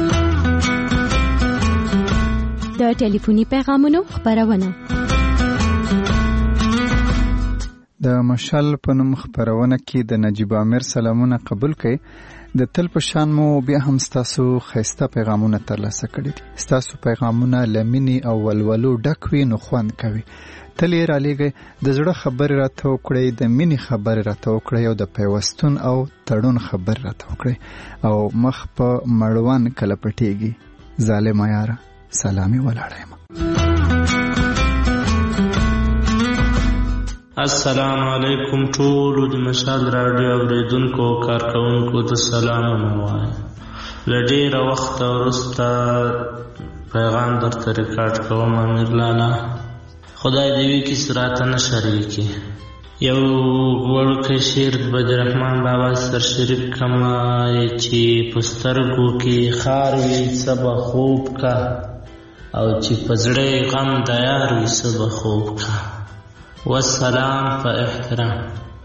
د ټلیفوني پیغامونو خبرونه. د مشال پنوم خبرونه کې د نجیب عامر سلامونه قبول کړئ. د تل په شان مو بیا هم ستاسو خسته پیغامونه ترلاسه کړي دي. ستاسو پیغامونه لمنی او ولولو ډکوي نو خوند کوي. تل یې را لېږئ د زړه خبرې راته وکړئ، د مینې خبرې راته وکړئ او د پیوستون او تړون خبرې راته وکړئ او مخ په مړوان کله پټېږي. ظالمه یاره سلامي ولاړه یم. السلام علیکم ټولو د مشال راډیو اوریدونکو کارکونکو ته سلام وایم. له ډېره وخته وروسته پیغام درته ریکارډ کوم. امیر لالا خدای دې وي کیسه راته نه شریکي. یو وړوکی شعر د بدرحمان بابا سرشریف کما چې په سترګو کې خار وي څه به خوب کا او چې په زړه غم د یار وي څه به خوب کا. والسلام په احترام.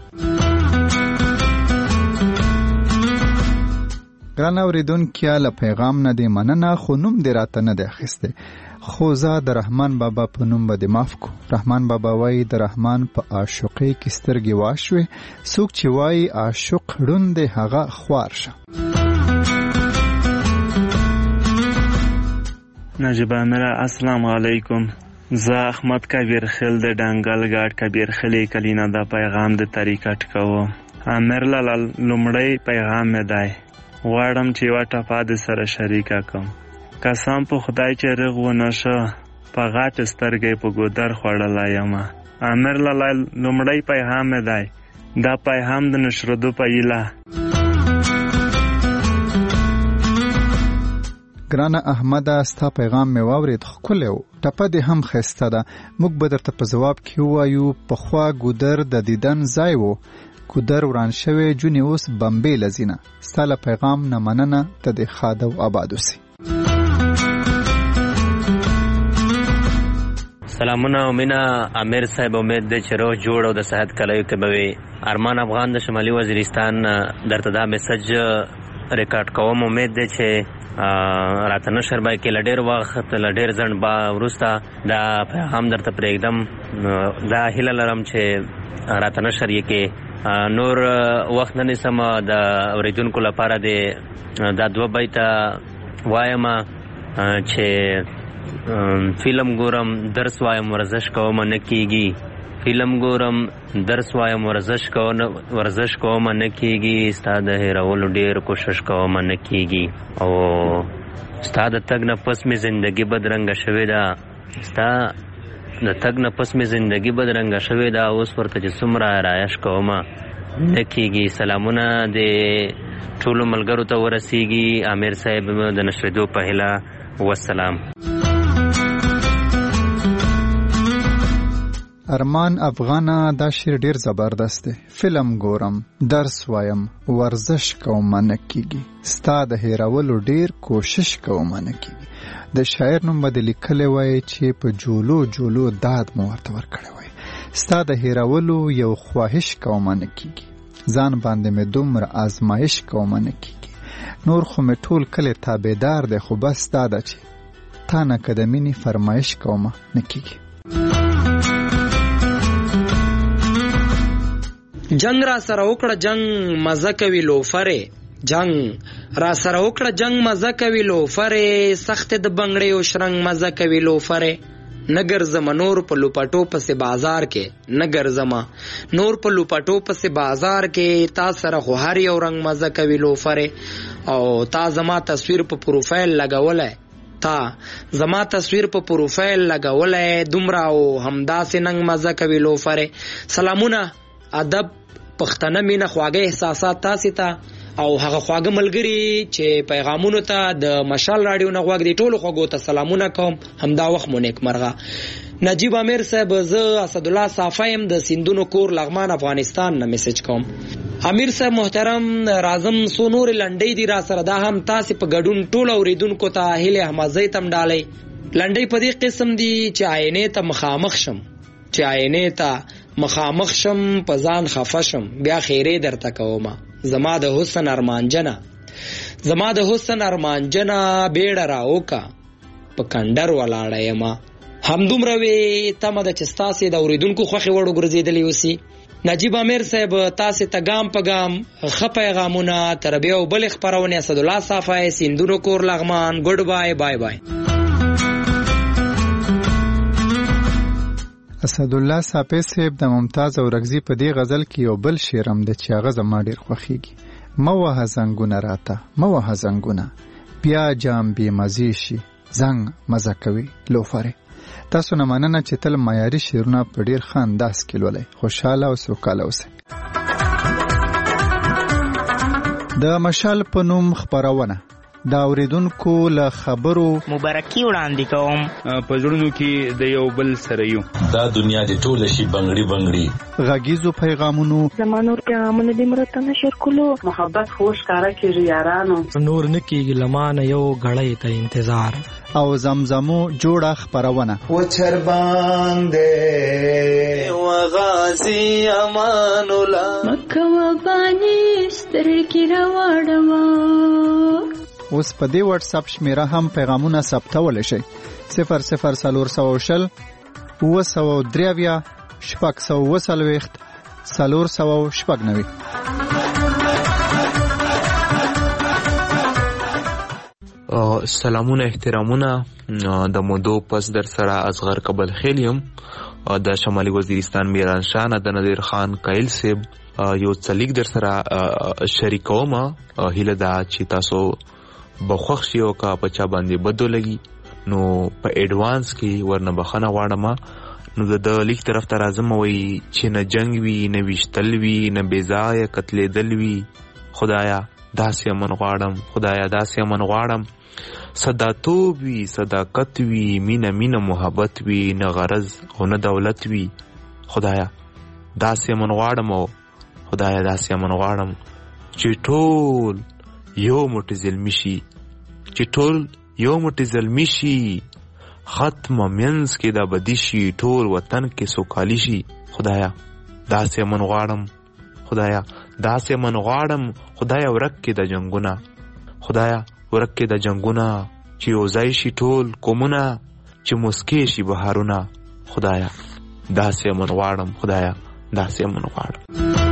ګران اوریدونکو له پیغام نه دی مننه، خو نوم دې راته نه دی اخیستی. خو زه د رحمان بابا په نوم به دې معاف کو. رحمان بابا وایي د رحمان په عاشقۍ کې سترګې واشوې، څوک چې وایي عاشق ړوند دی هغه خوار شه. نجیب عامر السلام علیکم. زه احمد کبیر خیل د ډنګل ګاډ کبیر خیلی کلینا دا پیغام د طریقت کوم. امیر لالا لومړی پیغام مې دی غواړم چې یوه ټپه د سره شریکه کړم. قسم په خدای چې رغ ونه شه په غټ سترګې په ګودر خوړلی یم. امیر لالا لومړی پیغام مې دی دا پیغام د نشردو په ایله. ګرانه احمده ستا پیغام مې واورید، ښکلی و، ټپه دې هم ښایسته ده. موږ به درته په ځواب کې ووایو پخوا ګودر د دیدن ځای و، ګودر وران شوی جونې اوس بمبې لذینه. ستا له پیغام نه مننه، ته دې ښاد او آباد اوسې. سلامونه او مینه امیر صاحب، امید دی چې روح جوړ او د صحت کلیو کې به وي. ارمان افغان د شمالي وزیرستان درته دا میسج ریکارډ کوم. امید دی چې راته نشر به کې لډیر وخت لډیر ځنډ با ورسته دا پیغام درته پرېږدم. دا هیله لرم چې راته نشر یې کې نور وخت نه نیسم. د اوریدونکو لپاره د دا 2 بیته وایم چې فلم ګورم درس وایم ورزش کوم نه کیږي. فلم ګورم درس وایم ورزش کوم نه کیږي. ستا د هیرولو ډیر کوشش کوم نه کیږي. او ستا د تګ نه پس مې زندگی بدرنګه شوې ده. ستا د تګ نه پس مې زندگی بدرنګه شوې ده. اوس ورته چې څومره رایش کوم نه کیږي. سلامونه د ټولو ملګرو ته ورسیږي. امیر صاحب د نشریدو په هیله والسلام. ارمان افغانا دا شعر ډیر زبردست دی. فلم ګورم درس وایم ورزش کوم نه کیږي. ستا د هیرولو ډیر کوشش کوم نه کیږي. د شاعر نوم به لیکلی وای چې په جولو جولو داد مو ورته ورکړی وای. ستا د هیرولو یو خواهش کوم نه کیږي. ځان باندې مې دومره آزمایش کوم نه کیږي. نور خو مې ټول کلی تابعدار دی خو بس دا ده چې تا نه که د مینې فرمایش کوم نه کیږي. جنگ را سره وکړه جنگ مزه کوي لوفره. جنگ را سره وکړه جنگ مزه کوي لوفره. سخت د بنگړې او شرنګ مزه کوي لوفره. نګر زما نور په لوپټو پسې بازار کې. نګر زما نور په لوپټو پسې بازار کې. تا سره خو هر یو رنگ مزه کوي لوفره. او تا زما تصویر په پروفایل لګولای. تا زما تصویر په پروفایل لګولای. دومره او همداسې ننګ مزه کوي لوفره. سلامونه ادب پښتنه مینه خواږه احساسات تاسو ته او هغه خواږه ملګری چې پیغامونو ته د مشال رادیو نه غوږ دی ټولو خواږو ته سلامونه کوم. همدا وخت مو نیک مرغه. نجیب امیر صاحب زه اسد الله صافیم د سیندونو کور لغمان افغانستان نه میسج کوم. امیر صاحب محترم راځم سو نور لنډۍ دی را سره دا هم تاسو په ګډون ټول اوریدونکو ته هیله احمدزی تم ډالۍ. لنډۍ په دې قسم دی چې آینه ته مخامخ شم. چې آینه ته مخامخ شم په ځان خفه شم بیا خیرې درته کومه. زما د حسن ارمانجنه زما د حسن ارمانجنه بیړه راوکه په کندر ولاړه یمه. همدومره وی تمه ده چې ستاسې د اوریدونکو خوښې وړ وګرځېدلی اوسي. نجیب امیر صاحب تاسې ته ګام په ګام ښه پیغامونه تر بیا او بلې خپرونې اسدالله صافی سیندونو کور لغمان. ګډ بای بای بای. اسدالله صافی صاحب د ممتاز اورکزي په دې غزل کې یو بل شعر هم دی چې هغه زما ډېر خوښیږي. مه وهه زنګونه راته مه وهه زنګونه بیا جام بې مزې شي زنګ مزه کوي لوفرې. تاسو نه مننه چې تل معیاري شعرونه په ډېر ښه انداز کې لولئ. خوشحاله او سوکاله اوسئ. د مشال په نوم خپرونه دا اوریدونکو له خبرو مبارکي وړاندې کوم. په زړونو کې د یو بل سره یو. دا دنیا دې ټوله شي بنګړي بنګړي. غږیزو پیغامونو زمانور پیغامونه دې مرته نشر کولو. محبت خوش کارا کیږي یارانو. نور نکیږي لمانه یو غړې ته انتظار. او زمزمو جوړه خپرونه و چرباندې و غازی امان الله مکه و باندې سترګې راوړم. اوس په دې واتس اپ شمیره هم پیغامونه ثبتولی شئ. 00440 903 440 490. سلامونه احترامونه. د مودو پس در سره اصغر قبل خیلیم د شمالي وزیرستان میرانشاه د نذیر خان قایل صاحب یو څلیک در سره شریکوم. هیله دا چې تاسو بخښ شئ او که په چا باندې بدو لګي نو په ایډوانس کې ورنه بخښنه غواړم. نو د لیک طرف ته راځم وایي چې نه جنګ وي نه ویشتل وي نه بېځایه قتلېدل وي. خدایا داسې امن غواړم خدایا داسې امن غواړم. صداتوب وي صداقت وي مینه مینه محبت وي نه غرض او نه دولت وي. خدایا داسې امن غواړم او خدایا داسې امن غواړم چې ټول یو موټی ظلمی شي چې ټول یو موټی ظلمی شي ختم منځ کې دا بدی شي ټول وطن کې سوکالی شي. خدایا داسې امن غواړم خدایا داسې امن غواړم. خدایا ورک کې د جنگونه خدایا ورکه د جنگونه چې یوځای شي ټول قومونه چې مسکې شي بهارونه خدایا داسې امن غواړم خدایا داسې امن غواړم.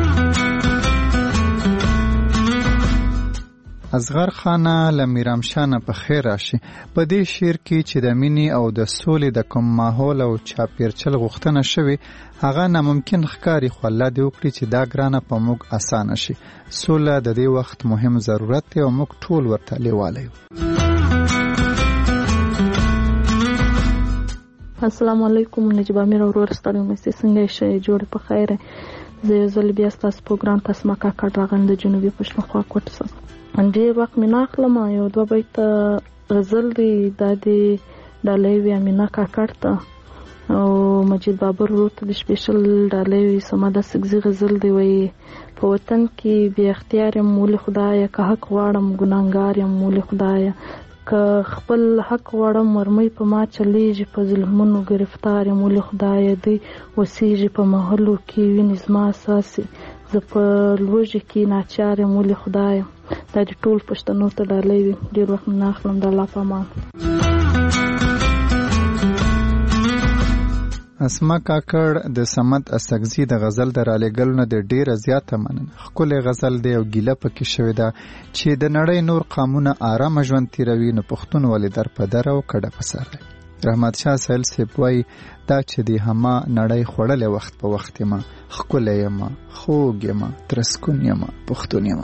اصغر خانه لمیرام شانه په خیر راشي. په دې شعر کې چې د مینې او د سولې د کوم ماحول او چاپیرچل غوښتنه شوی هغه ناممکن ښکاري، خو الله دې وکړي چې دا ګرانه په موږ اسانه شي. سوله د دې وخت مهم ضرورت دی او موږ ټول ورته لیواله یو. السلام علیکم. نجیب امیر اورور ستړی مستي څنګه شي؟ جوړ په خیر. زه یو ځل بیا ستاسو پروګرام تاسو ما کاکړ راغلی د جنوبي پښتونخوا کوټه څخه ډېر وخت مې نه اخلم. یو دوه بیته غزل دی دا د ډالۍ وي امینا کاکړ ته او مجید بابر ورور ته د سپیشل ډالۍ وي. سما د سګزي غزل دی وایي په وطن کې بې اختیار یم ولې خدایه که حق غواړم ګناهګار یم ولې خدایه که خپل حق غواړم مرمۍ په ما چلیږي په ظلمونو ګرفتار یم ولې خدایه دوی وسیږي په محلو کې وینې زما اساسي زه په لوږې کې ناچار یم ولې خدایه. دا د ټول پښتنو ته ډالۍ وي. ډېر وخت نه اخلم. د الله په امان. اسما کاکړ د صمد اسګزي د غزل د رالېګلو نه د ډېره زیاته مننه. ښکلی غزل دی او ګیله پکې شوې ده چې د نړۍ نور قامونه آرامه ژوند تیروي نو پښتون ولې در په در او کډه په سر دی. رحمت شاه سهیل صاحب وایي دا چې دی هما نړۍ خوړلې وخت په وخت یمه ښکلی یمه خوږ یمه ترسکون یمه پښتون یمه.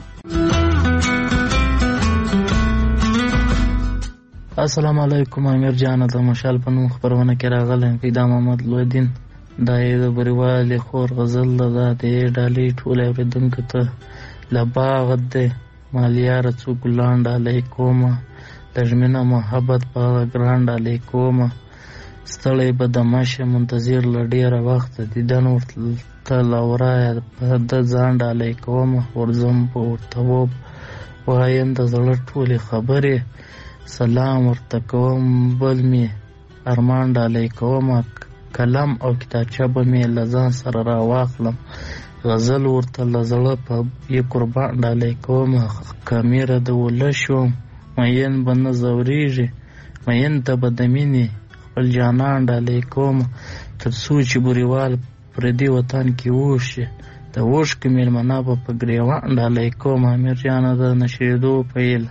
السلام علیکم. امیر جان د مشال په نوم خبرونه کې راغلی پیدا محمد لویدین. دا یې د بریوالې خور غزل ده. دا د ډالۍ ټول اورېدونکو ته له باغ دی مالیاره څو ګلان ډالۍ کومه لږمینه محبت په ګران ډالۍ کومه ستړی به د مشه منتظر له ډېره وخته دیدن ورته له ورایه په ده ځان ډالۍ کومه ورځم په ورته وایم د زړه ټولې خبرې سلام ورته کوم بل می ارمان ډالۍ کوم قلم او کتابچه به مې له ځان سره راواخلم غزل ورته له زړه په یې قربان ډالۍ کوم کمیره د ولس شوم مین به نه ځورېږي مین ته به د مینې خپل جانان ډالۍ کوم تر څو چې بوریوال پردي وطن کې اوښي د اوښکې مېلمنه به په ګریوان ډالۍ کوم. امیر جانه د نشریدو پیل.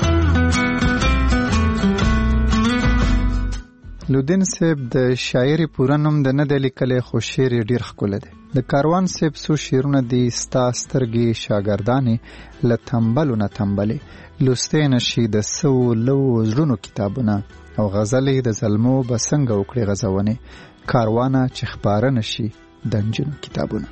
لودین صاحب د شاعري پوره نوم د نه دی لیکلی خو شعر یې ډېر ښکلی دی. د کاروان صاحب څو شعرونه دي ستا سترګې شاګردانې له تنبلو نه تنبلې لوستی نه شي د سوو لوو زړونو کتابونه او غزلې د زلمو به څنګه وکړي غزونې کاروانه چې خپاره نه شي د نجونو کتابونه.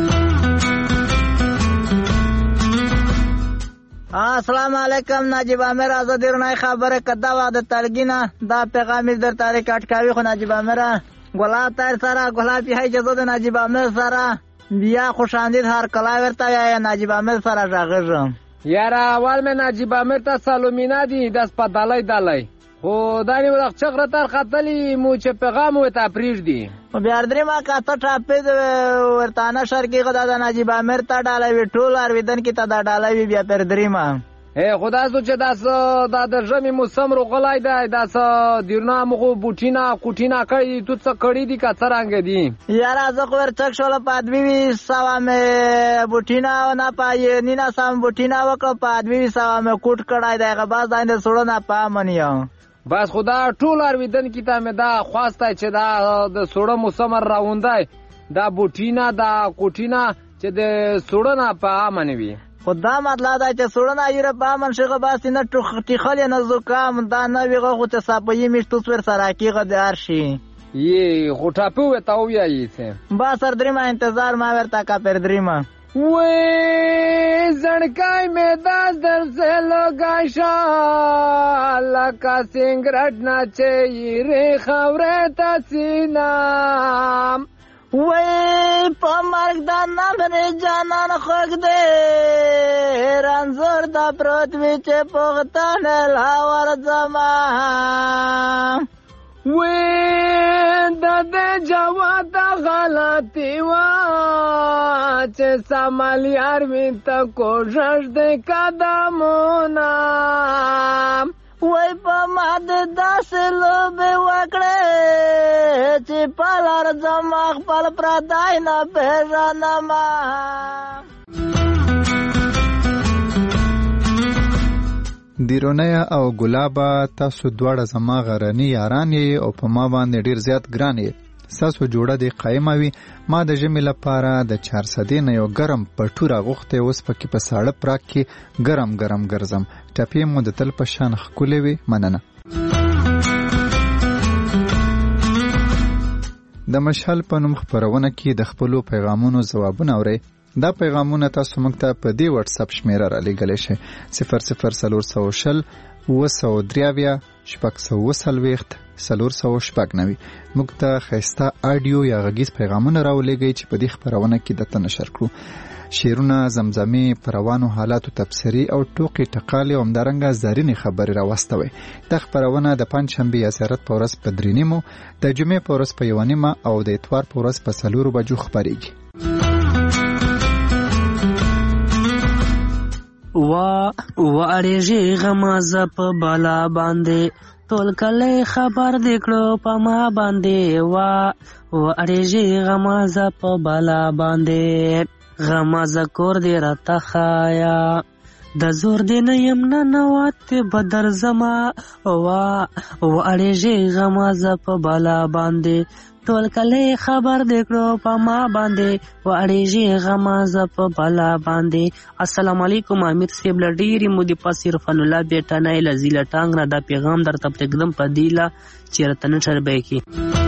السلام علیکم. نجیب امیر آزادی رونای خبره کدا و د تلګینه دا پیغام در تاریخ اٹکاوی خو نجیب امیر ګلا تر سره ګلا په اجازه د نجیب امیر سره بیا خوشاندید هر کلا ورته یا نجیب امیر سره راغږم یاره اول مې نجیب امیر ته سلامونه دي داس په دالای خو دا نه وخت چغره تر خطلی مو چې پیغام و ته پریږ دي بیا درې ما کاته ټاپې ورتانه شر کې غدا د نجیب امیر ته ډالوي ټول ارویدن کې ته دا ډالوي بیا پر درې ما خدا سو چې داس دا د ژمي موسم رو غلای دی داس دیرنا مغو بوټینا کوټینا کړي تو څه کړي دي کا څنګه دي یاره زه خو ورچک شول پادوی سوا مې بوټینا نه پای نینا سم بوټینا وکړه پادوی سوا مې کوټ کړای دی غباز داینده سړو نه پامنیو بس خدا ټول ارویدن کی ته مې دا خواسته چې دا د سړو موسم راوندای دا بوټینا دا کوټینا چې د سړو نه پامنوي خدا مطلب دا چې سړونه یره په من شغه باس نه ټخل نه زکام دا نه ویغه خو ته صاحبې میشتو سر سره کېغه د ارشي یی غټه په وتا ویایي څه با سر درې ما انتظار ما ورتا کا پر درې ما وې زړکای مې داس در سے لګاشا لکه سنگرټ نه چې یې خبره تاسینا وی پا مرگ دا نمری جانان خوک دے رنزور دا پروت ویچے پوغتان الهاور زمان وې د دې جواد غلطي وا چې سمال یار می ته کوشش دې قدمونه وای په ما د داسې لوبې وکړې چې پلار زما خپل پردای نه پېژنم. دیرونیا او ګلابه تاسو دواړه زما غرني یاران یې او په ما باندې ډیر زیات ګران یې. ستاسو جوړه دې قایمه وي. ما د ژمي لپاره د 400 نه یو ګرم پټو راغوښتی، اوس پکې په ساړه پراک کې ګرم ګرم ګرځم. ټپې مو د تل په شان ښکلې وي. مننه. د مشعل په نوم خپرونه کې د خپلو پیغامونو ځوابونه اورئ. دا پیغامونه تاسو موږ ته په دې واتس اپ شمیره را لېږلی شئ 00420 943 640 490. موږ ته ښایسته آډیو یا غږیز پیغامونه راولېږئ چې په دې خپرونه کې درته نشر کړو. شعرونه، زمزمې، په روانو حالاتو تبصرې او ټوکې ټقالې او همدارنګه زرینې خبرې راواستوئ. دا خپرونه د پنجشنبې یا زیارت په ورځ په 3:30، د جمعې په ورځ په 1:30 او د اتوار په ورځ په 4 بجو خپرېږي. وا اړېږي غمازه په بالا باندې ټول کلی خبر دې کړو په ما باندې. وا اړېږي غمازه په بالا باندې غمازه کور دې راته خایا د زور دې نه یم ننوت بدر زما. وا اړېږي غمازه په بالا باندې ټول کلی خبر دې کړو په ما باندې. و اړېږي غمازه په بالا باندې. السلام علیکم امیر صاحب، له ډېرې مودې پس عرفان الله بیټنی له زیله ټانګ نه دا پیغام درته پرېږدم په دیله چې راته نشر به کړي.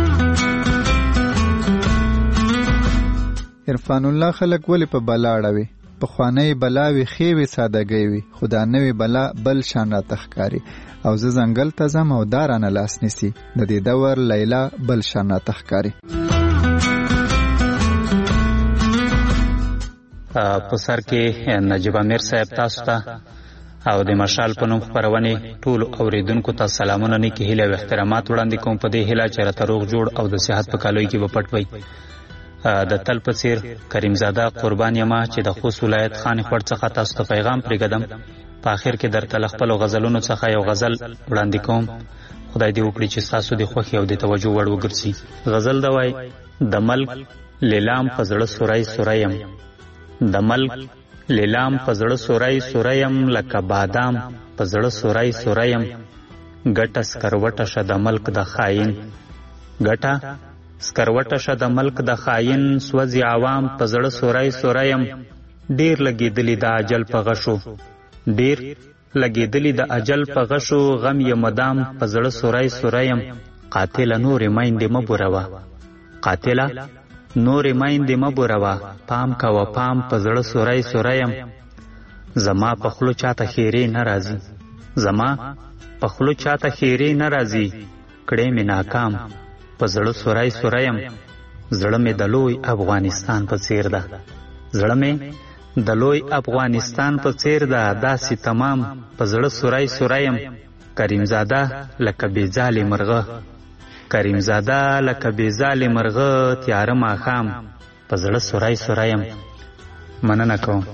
عرفان الله خلک ولې په بلا اړوي؟ پخوانۍ بلاوې ښې وې، سادهګۍ وي، خو دا نوې بلا بل شان راته ښکاري. او زه ځنګل ته ځم او دا رانه لاس نیسي. د دې دور لیلا بل شان راته ښکاري. په سر کې نجیب امیر صاحب تاسو ته او د مشال په نوم خپرونې ټول اوریدونکو ته سلامونه، نیکې هیلې او احترامات وړاندې کوم په دې هیله چې راته روغ جوړ او د صحت په کالوي کې به پټ وي. د تل په څیر کریم زاده قربان یما چې د خوست ولایت خان خور څخه تاسو ته پیغام پرېږدم. په اخر کې درته له خپلو غزلونو څخه یو غزل وړاندې کوم. خدای دې وکړي چې ستاسو د خوښې او د توجه وړ وګرځي. غزل دا وایي: د ملک لیلام په زړه سوری سوریم، د ملک لیلام په زړه سوری سوریم، لکه بادام په زړه سوری سوریم، ګټه سکروټه شه د ملک د خاین، ګټه سکروټه شه د ملک د خاین، سوځي عوام په زړه سوری سوریم، ډیر لګېدلی د اجل په غشو، ډیر لګېدلی د اجل په غشو، غم یې مدام په زړه سوری سوریم، قاتله نورې میندې مه بوروه، قاتله نورې میندې مه بوروه، پام کوه پام په زړه سوری سوریم، زما په خلو چاته خیرې نه راځي، زما په خلو چاته خیرې نه راځي، کړې مې ناکام په زړه سوری سوریم، زړه مې د لوی افغانستان په څیر ده، زړه مې د لوی افغانستان په څیر ده، داسې تمام په زړه سوری سوریم، کریم زاده لکه بیزالې مرغه، کریم زاده لکه بیزالې مرغه، تیاره ماښام په زړه سوری سوریم. مننه کوم.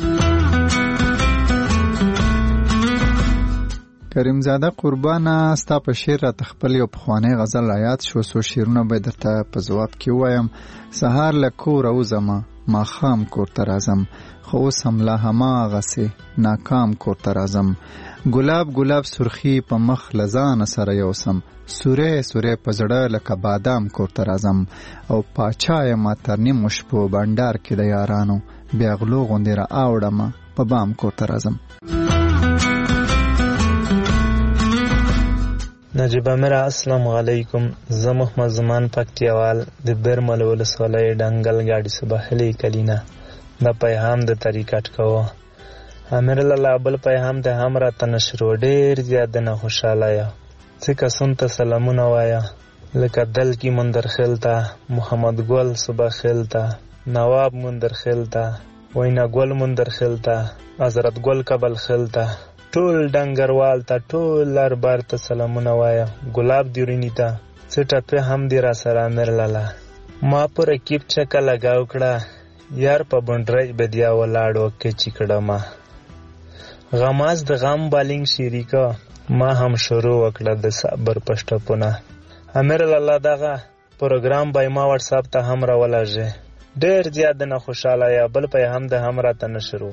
کریم زاده قربانه، ستا په شعر راته خپل یو پخوانی غزل را یاد شو. څو شعرونه به درته په ځواب کې ووایم. سهار له کوره وځمه، ماښام کور ته راځم، خو اوس هم لا هماغسې ناکام کور ته راځم، ګلاب ګلاب سرخي په مخ له ځانه سره یوسم، سوری سوری په زړه لکه بادام کور ته راځم، او پاچا یم تر نیمو شپو بنډار کې د یارانو، بیا غلو غوندې را اوړمه په بام کور ته راځم. نجیب امیر السلام علیکم. زه محمد زمان پکتیاوال د برمل ولسوالۍ ډنګل ګاډي سباحلي کلینا دا پیغام د طریقت کوه. امیر الله بل پیغام د هم راته نشرو، ډېر زیات نه خوشاله یا ځکه سن ته سلامونه وایا، لکه دل کی مندر خلتا، محمد ګل صبح خلتا، نواب مندر خلتا، وینا ګل مندر خلتا، حضرت ګل کبل خلتا، ټول ډنګروال ته ټول لار بار ته سلامونه وایا، ګلاب دیورینی ته، څه ټپې هم دي را سره امیر لالا. ما په رکیب چکه لګاو کړه یار په بنډرۍ بدیا ولاړ وکې چې کړه ما غماز د غم بالینګ شریکا ما هم شروع وکړه د صبر پښتپونه. امیر لالا دغه پروګرام بای ما واتس اپ ته هم راولږه. ډېر زیات نه خوشاله یا بل په هم د هم راته نشرو.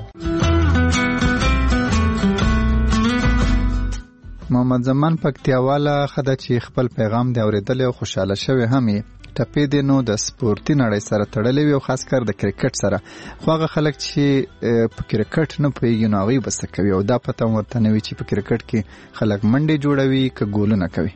محمد زمان پکتیاواله خدای چې خپل پیغام دی اوریدل او خوشاله شوی همي ټپې دي نو د سپورتي نړۍ سره تړلې وي او خاص کر د کرکټ سره. خو هغه خلک چې په کرکټ نه پوهېږي نو هغوی به څه کوي او دا پته هم ورته نه وي چې په کرکټ کې خلک منډې جوړوي که ګولونه کوي.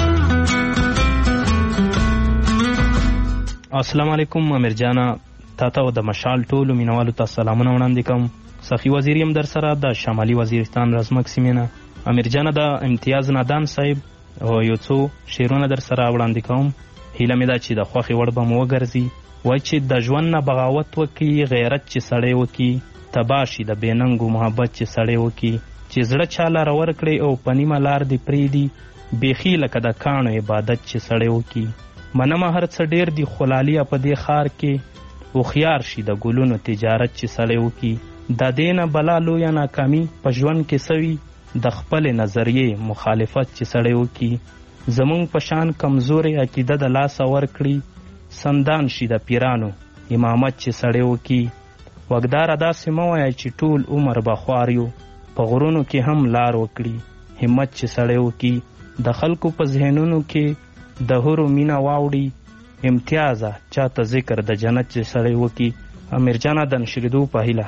السلام علیکم امیر جانا، تاته او د مشال ټولو مینوالو ته سلامونه وړاندې کوم. سخی وزیر یم در سره د شمالي وزیرستان رزمک سیمې نه. امیر جانا د امتیاز نادان صاحب او یو څو شعرونه در سره وړاندې کوم. هیله مې ده چې د خوښې وړ به مو وګرځي. وایي چې د ژوند نه بغاوت وکړي، غیرت چې سړی وکړي، تباه شي د بېننګو محبت چې سړی وکړي، چې زړه چا لاره ورکړي او په نیمه لار دې پرېږدي، بیخي لکه د کاڼو عبادت چې سړی وکړي. منمه هر څه ډېر دي خو لاليه په دې ښار کې، هوښیار شي د ګلونو تجارت چې سړی وکړي. د دې نه بلا لویه ناکامي په ژوند کې سوي، د خپلې نظریې مخالفت چې سړی وکړي. زمونږ په شان کمزورې عقیده د لاسه ورکړي، سندان شي د پیرانو امامت چې سړی وکړي. وګداره داسې مه وایه چې ټول عمر به خوار یو، په غرونو کې هم لار وکړي، همت چې سړی وکړي. د خلکو په ذهنونو کې د هرو مینه واوړي، امتیازه چاته ذکر د جنت چې سړی وکړي. امیر جانه د نشریدو په هیله.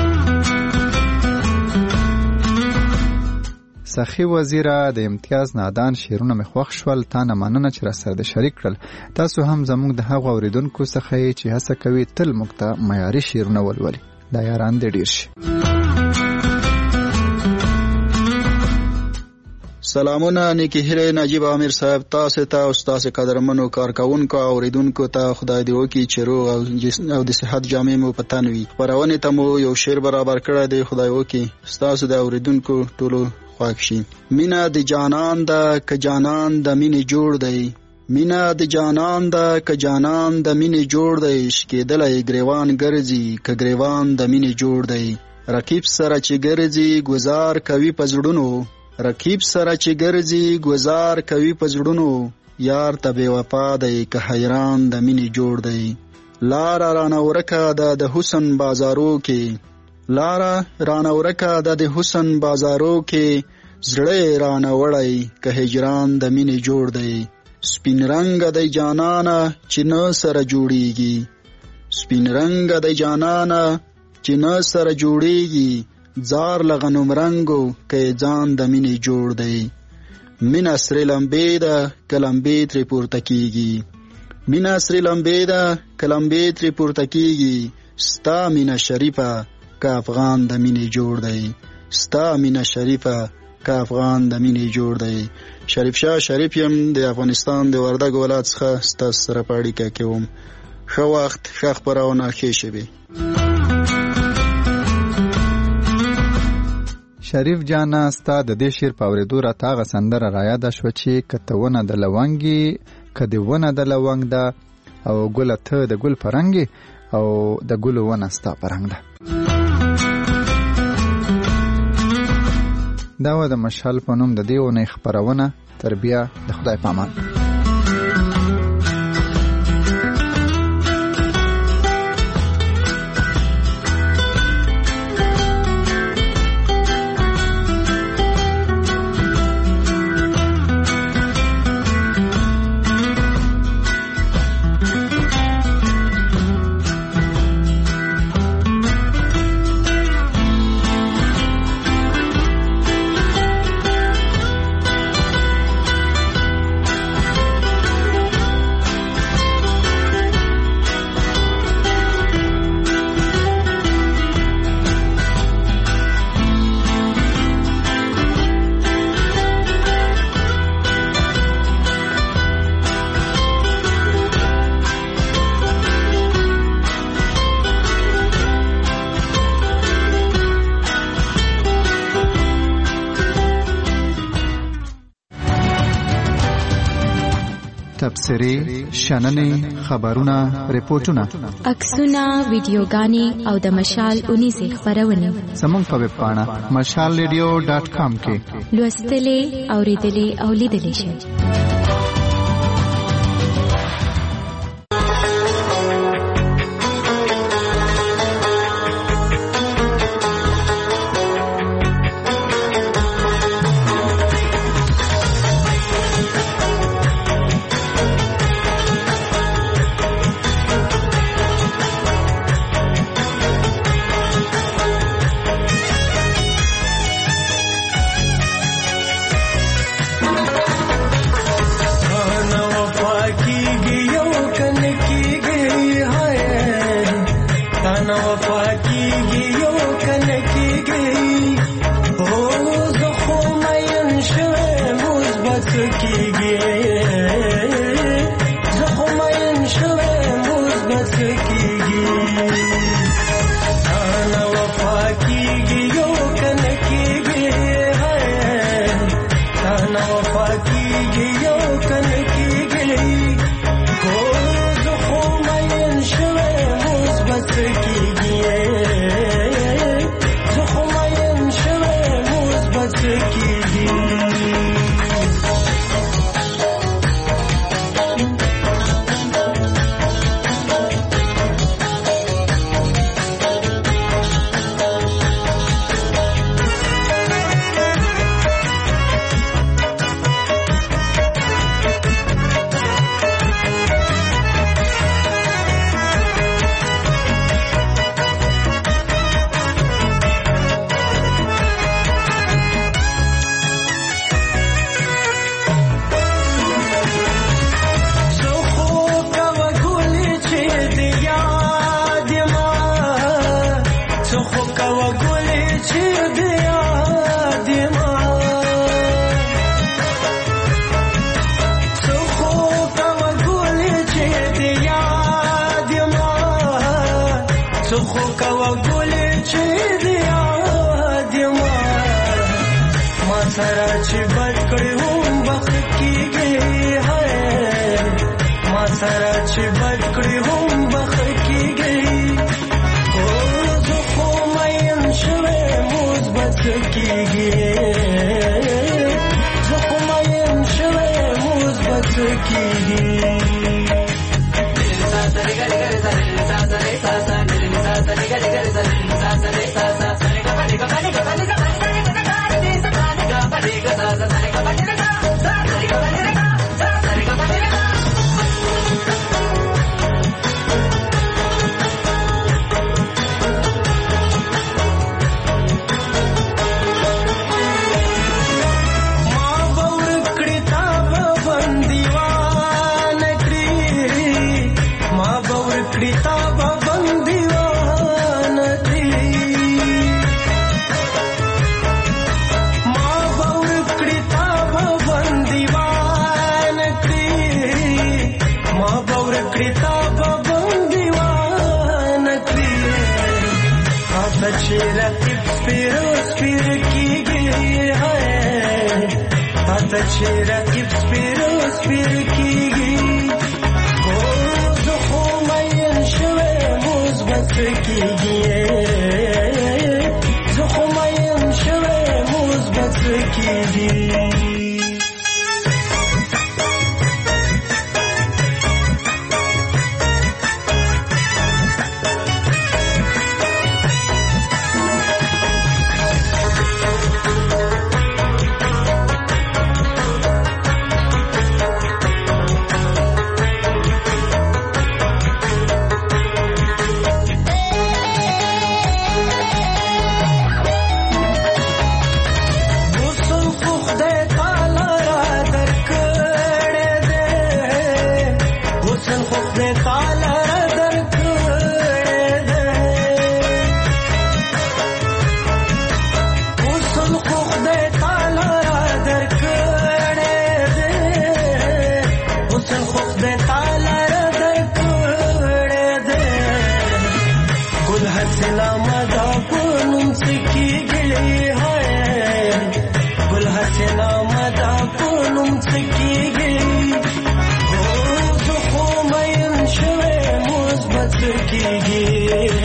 سخی وزیره د امتیاز نادان شعرونه مې خوښ شول. تا نه مننه چې راسره د شریک کړل. تاسو هم زموږ د هغو اوریدونکو څخه یې چې هڅه کوي تل موږ ته معیاري شعرونه ولولي. دا یاران دې ډېر شي. سلامونه نیکی هیله نجیب امیر صاحب، تاسو ته او تاسو قدرمنو کارکونکو او اوریدونکو ته خدای دې وکړي چې روغ او د صحت جامې مو په تن وي. خپرونې ته مو یو شعر برابر کړی دی، خدای وکړي تاسو د اوریدونکو ټولو خوښ شي. مینا د جانان ده که جانان د مینې جوړ دی، مینا د جانان ده که جانان د مینې جوړ دی، شکېدلی ګریوان ګرځي که ګریوان د مینې جوړ دی. رقیب سره چې ګرځي گزار کوي په زړونو، رقیب سره چې ګرځي گزار کوي په زړونو، یار ته بې وفا دی که حیران د مینې جوړ دی. لاره رانه ورکه ده د حسن بازارو کې، لاره رانه ورکه ده د حسن بازارو کې، زړه رانه وړی که هجران د مینې جوړ دی. سپین رنګ دی جانانه چې نه سره جوړیږي، سپین رنګ دی جانانه چې نه سره جوړیږي، زار لغنم رنگو که ځان د مینې جوړ دی. مینه سرې لمبې ده که لمبې ترې پورته کیږي، مینه سرې لمبې ده که لمبې ترې پورته کیږي، ستا مینه شریفه که افغان د مینې جوړ دی، ستا مینه شریفه که افغان د مینې جوړ دی. شریف شاه شریف یم د افغانستان د وردګ ولایت څخه ستاسو سره په اړیکه کې وم. ښه وخت، ښه خپرونه، ښې شېبې. شریف جانا ستا د دې شعر په اورېدو راته هغه سندره رایاده شوه چې که ته ونه د لونګې که دې ونه د لونګ ده او ګله ته د ګل په رنګ او د ګلو ونه ستا په رنګ ده. دا و د مشال په نوم د دې اونۍ خپرونه. تر بیا د خدای په امان. تبصرې شننې خبرونه ریپورتونه عکسونه ویډیوګانې او د مشال 19 خبرونه زموږ په ویب پاڼه mashalradio.com کې لوستلې اوریدلې او لیدلې شئ. सलामत आपको नुम से की गई ډېر